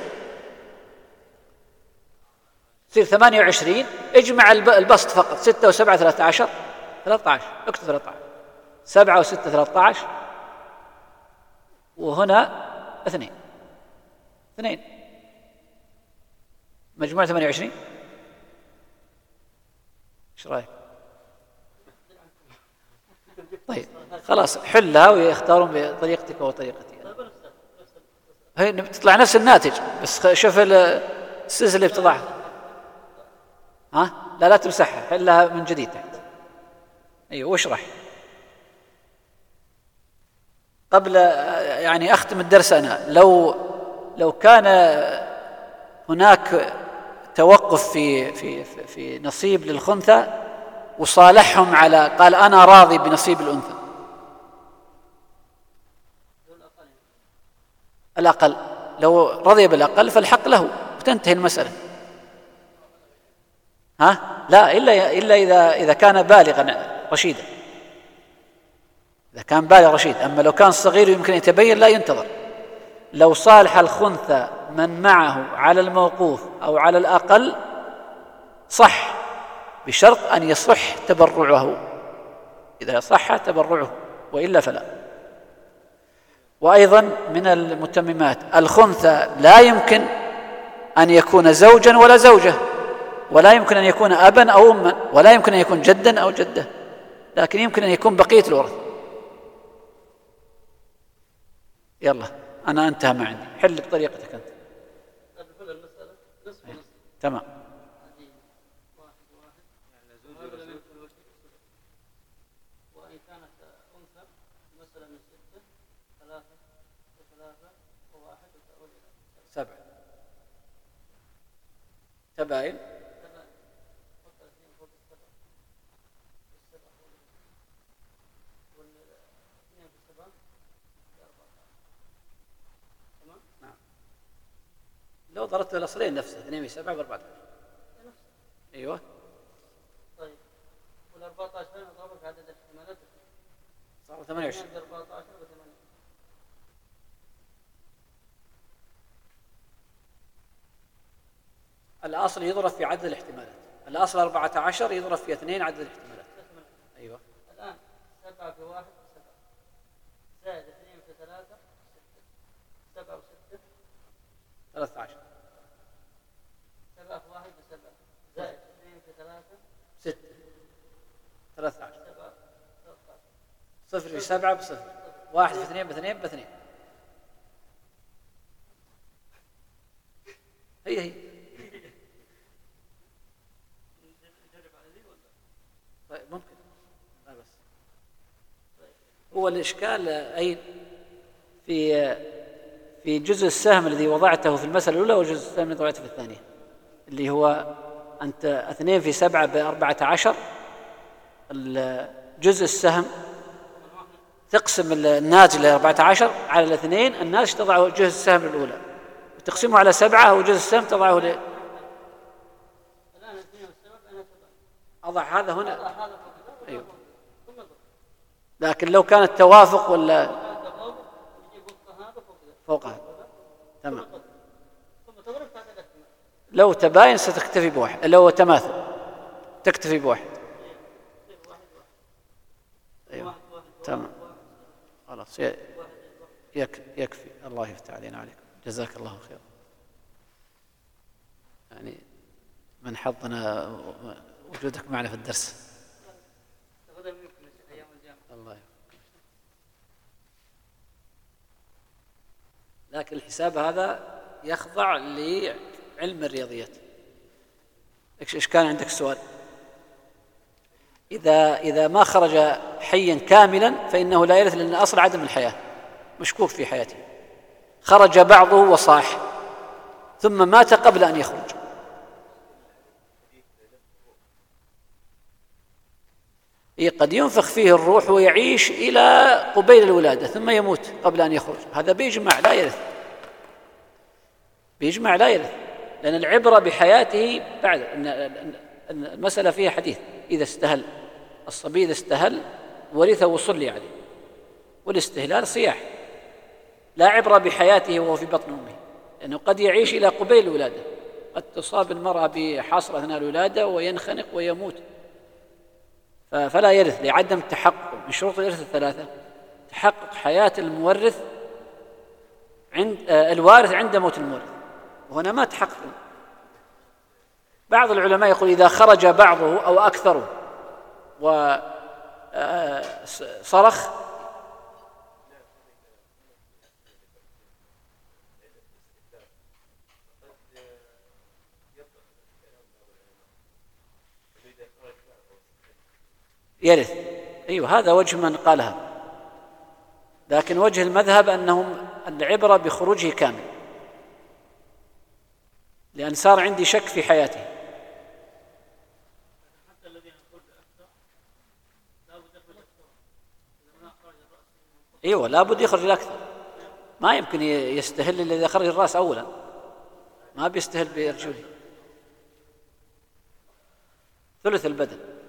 تصير ثمانية وعشرين. اجمع البسط فقط، ستة وسبعة ثلاثة عشر، ثلاثة عشر اكتب ثلاثة عشر، سبعة وستة ثلاثة عشر، وهنا اثنين اثنين مجموع ثمانية وعشرين. ايش رايك؟ طيب خلاص حلها ويختارون بطريقتك وطريقتي. هي بتطلع نفس الناتج، بس شوف السلسله اللي بتضعها. ها لا لا تمسحها، حلها من جديد تحت. ايوه واشرح قبل يعني اختم الدرس. انا لو لو كان هناك توقف في في في نصيب للخنثى وصالحهم على قال انا راضي بنصيب الانثى الاقل، لو رضي بالاقل فالحق له وتنتهي المساله. ها لا الا الا اذا اذا كان بالغا رشيدا، اذا كان بالغ رشيد. اما لو كان صغير يمكن يتبين لا ينتظر. لو صالح الخنثى من معه على الموقوف او على الاقل صح، بشرط ان يصح تبرعه، اذا صح تبرعه والا فلا. وايضا من المتممات الخنثى لا يمكن ان يكون زوجا ولا زوجه، ولا يمكن ان يكون ابا او اما، ولا يمكن ان يكون جدا او جده، لكن يمكن ان يكون بقيه الورث. يلا انا انتهى ما عندي، حل بطريقتك انت. تمام. سبعة تباين نعم. لو ضربت الأصلين نفسه اثنين في سبعة بأربعة عشر. أيوة. طيب والأربعة عشر نضربه في عدد الاحتمالات صار ثمانية وعشرين. الأصل يضرب في عدد الاحتمالات، الأصل أربعة عشر يضرب في اثنين عدد الاحتمالات. أيوة. الآن سبعة في واحد سبعة، زائد اثنين في ثلاثة ستة، سبعة وستة ثلاثة عشر. سبعة في واحد بسبعة، زائد اثنين في ثلاثة ستة، ثلاثة عشر. سبعة ثلاثة عشر. صفر في سبعة بصفر، واحد في اثنين باثنين باثنين. هي هي. نجرب على ذي ولا؟ طيب ممكن. لا بس. هو الإشكال أين في في جزء السهم الذي وضعته في المسألة الأولى وجزء السهم الذي وضعته في الثانية، اللي هو أنت اثنين في سبعة بأربعة عشر. جزء السهم تقسم الناتج لأربعة عشر على الاثنين، الناتج تضعه جزء السهم الأولى، وتقسمه على سبعة وجزء السهم تضعه ل... الآن اثنين والسبب أنا سبعة. أضع هذا هنا. هذا فوق هذا. أيوه. ثم ضرب. لكن لو كان التوافق ولا هذا فوق نجيب وفق هذا فوق ذا. فوق هذا تمام. ثم تضرب بعد الاحتمال. لو تباين ستكتفي بواحد، لو تماثل تكتفي بواحد. أيوه تمام خلاص يك يكفي. الله يفتح علينا عليكم، جزاك الله خير. يعني من حظنا وجودك معنا في الدرس. الله يفتح. لكن الحساب هذا يخضع لعلم الرياضيات. إيش كان عندك سؤال؟ إذا إذا ما خرج حيا كاملا فإنه لا يرث، لأن أصل عدم الحياة مشكوك في حياته. خرج بعضه وصاح ثم مات قبل أن يخرج. قد ينفخ فيه الروح ويعيش إلى قبيل الولادة ثم يموت قبل أن يخرج، هذا بيجمع لا يرث، بيجمع لا يرث، لأن العبرة بحياته بعد. المسألة فيها حديث: إذا استهل الصبي، إذا استهل ورثه وصلي عليه، والاستهلال صياح، لا عبرة بحياته وهو في بطن أمه، لأنه قد يعيش إلى قبيل الولادة، قد تصاب المرأة بحصر أثناء الولادة وينخنق ويموت، فلا يرث لعدم تحقق من شروط الإرث الثلاثة: تحقق حياة المورث عند الوارث عند موت المورث، وهنا ما تحقق. بعض العلماء يقول إذا خرج بعضه أو أكثره وصرخ يرث. أيوه هذا وجه من قالها، لكن وجه المذهب أنهم العبرة بخروجه كامل، لأن صار عندي شك في حياته. ايوه لابد يخرج الاكثر، ما يمكن يستهل الا اذا خرج الراس اولا، ما بيستهل برجله. ثلث البدن.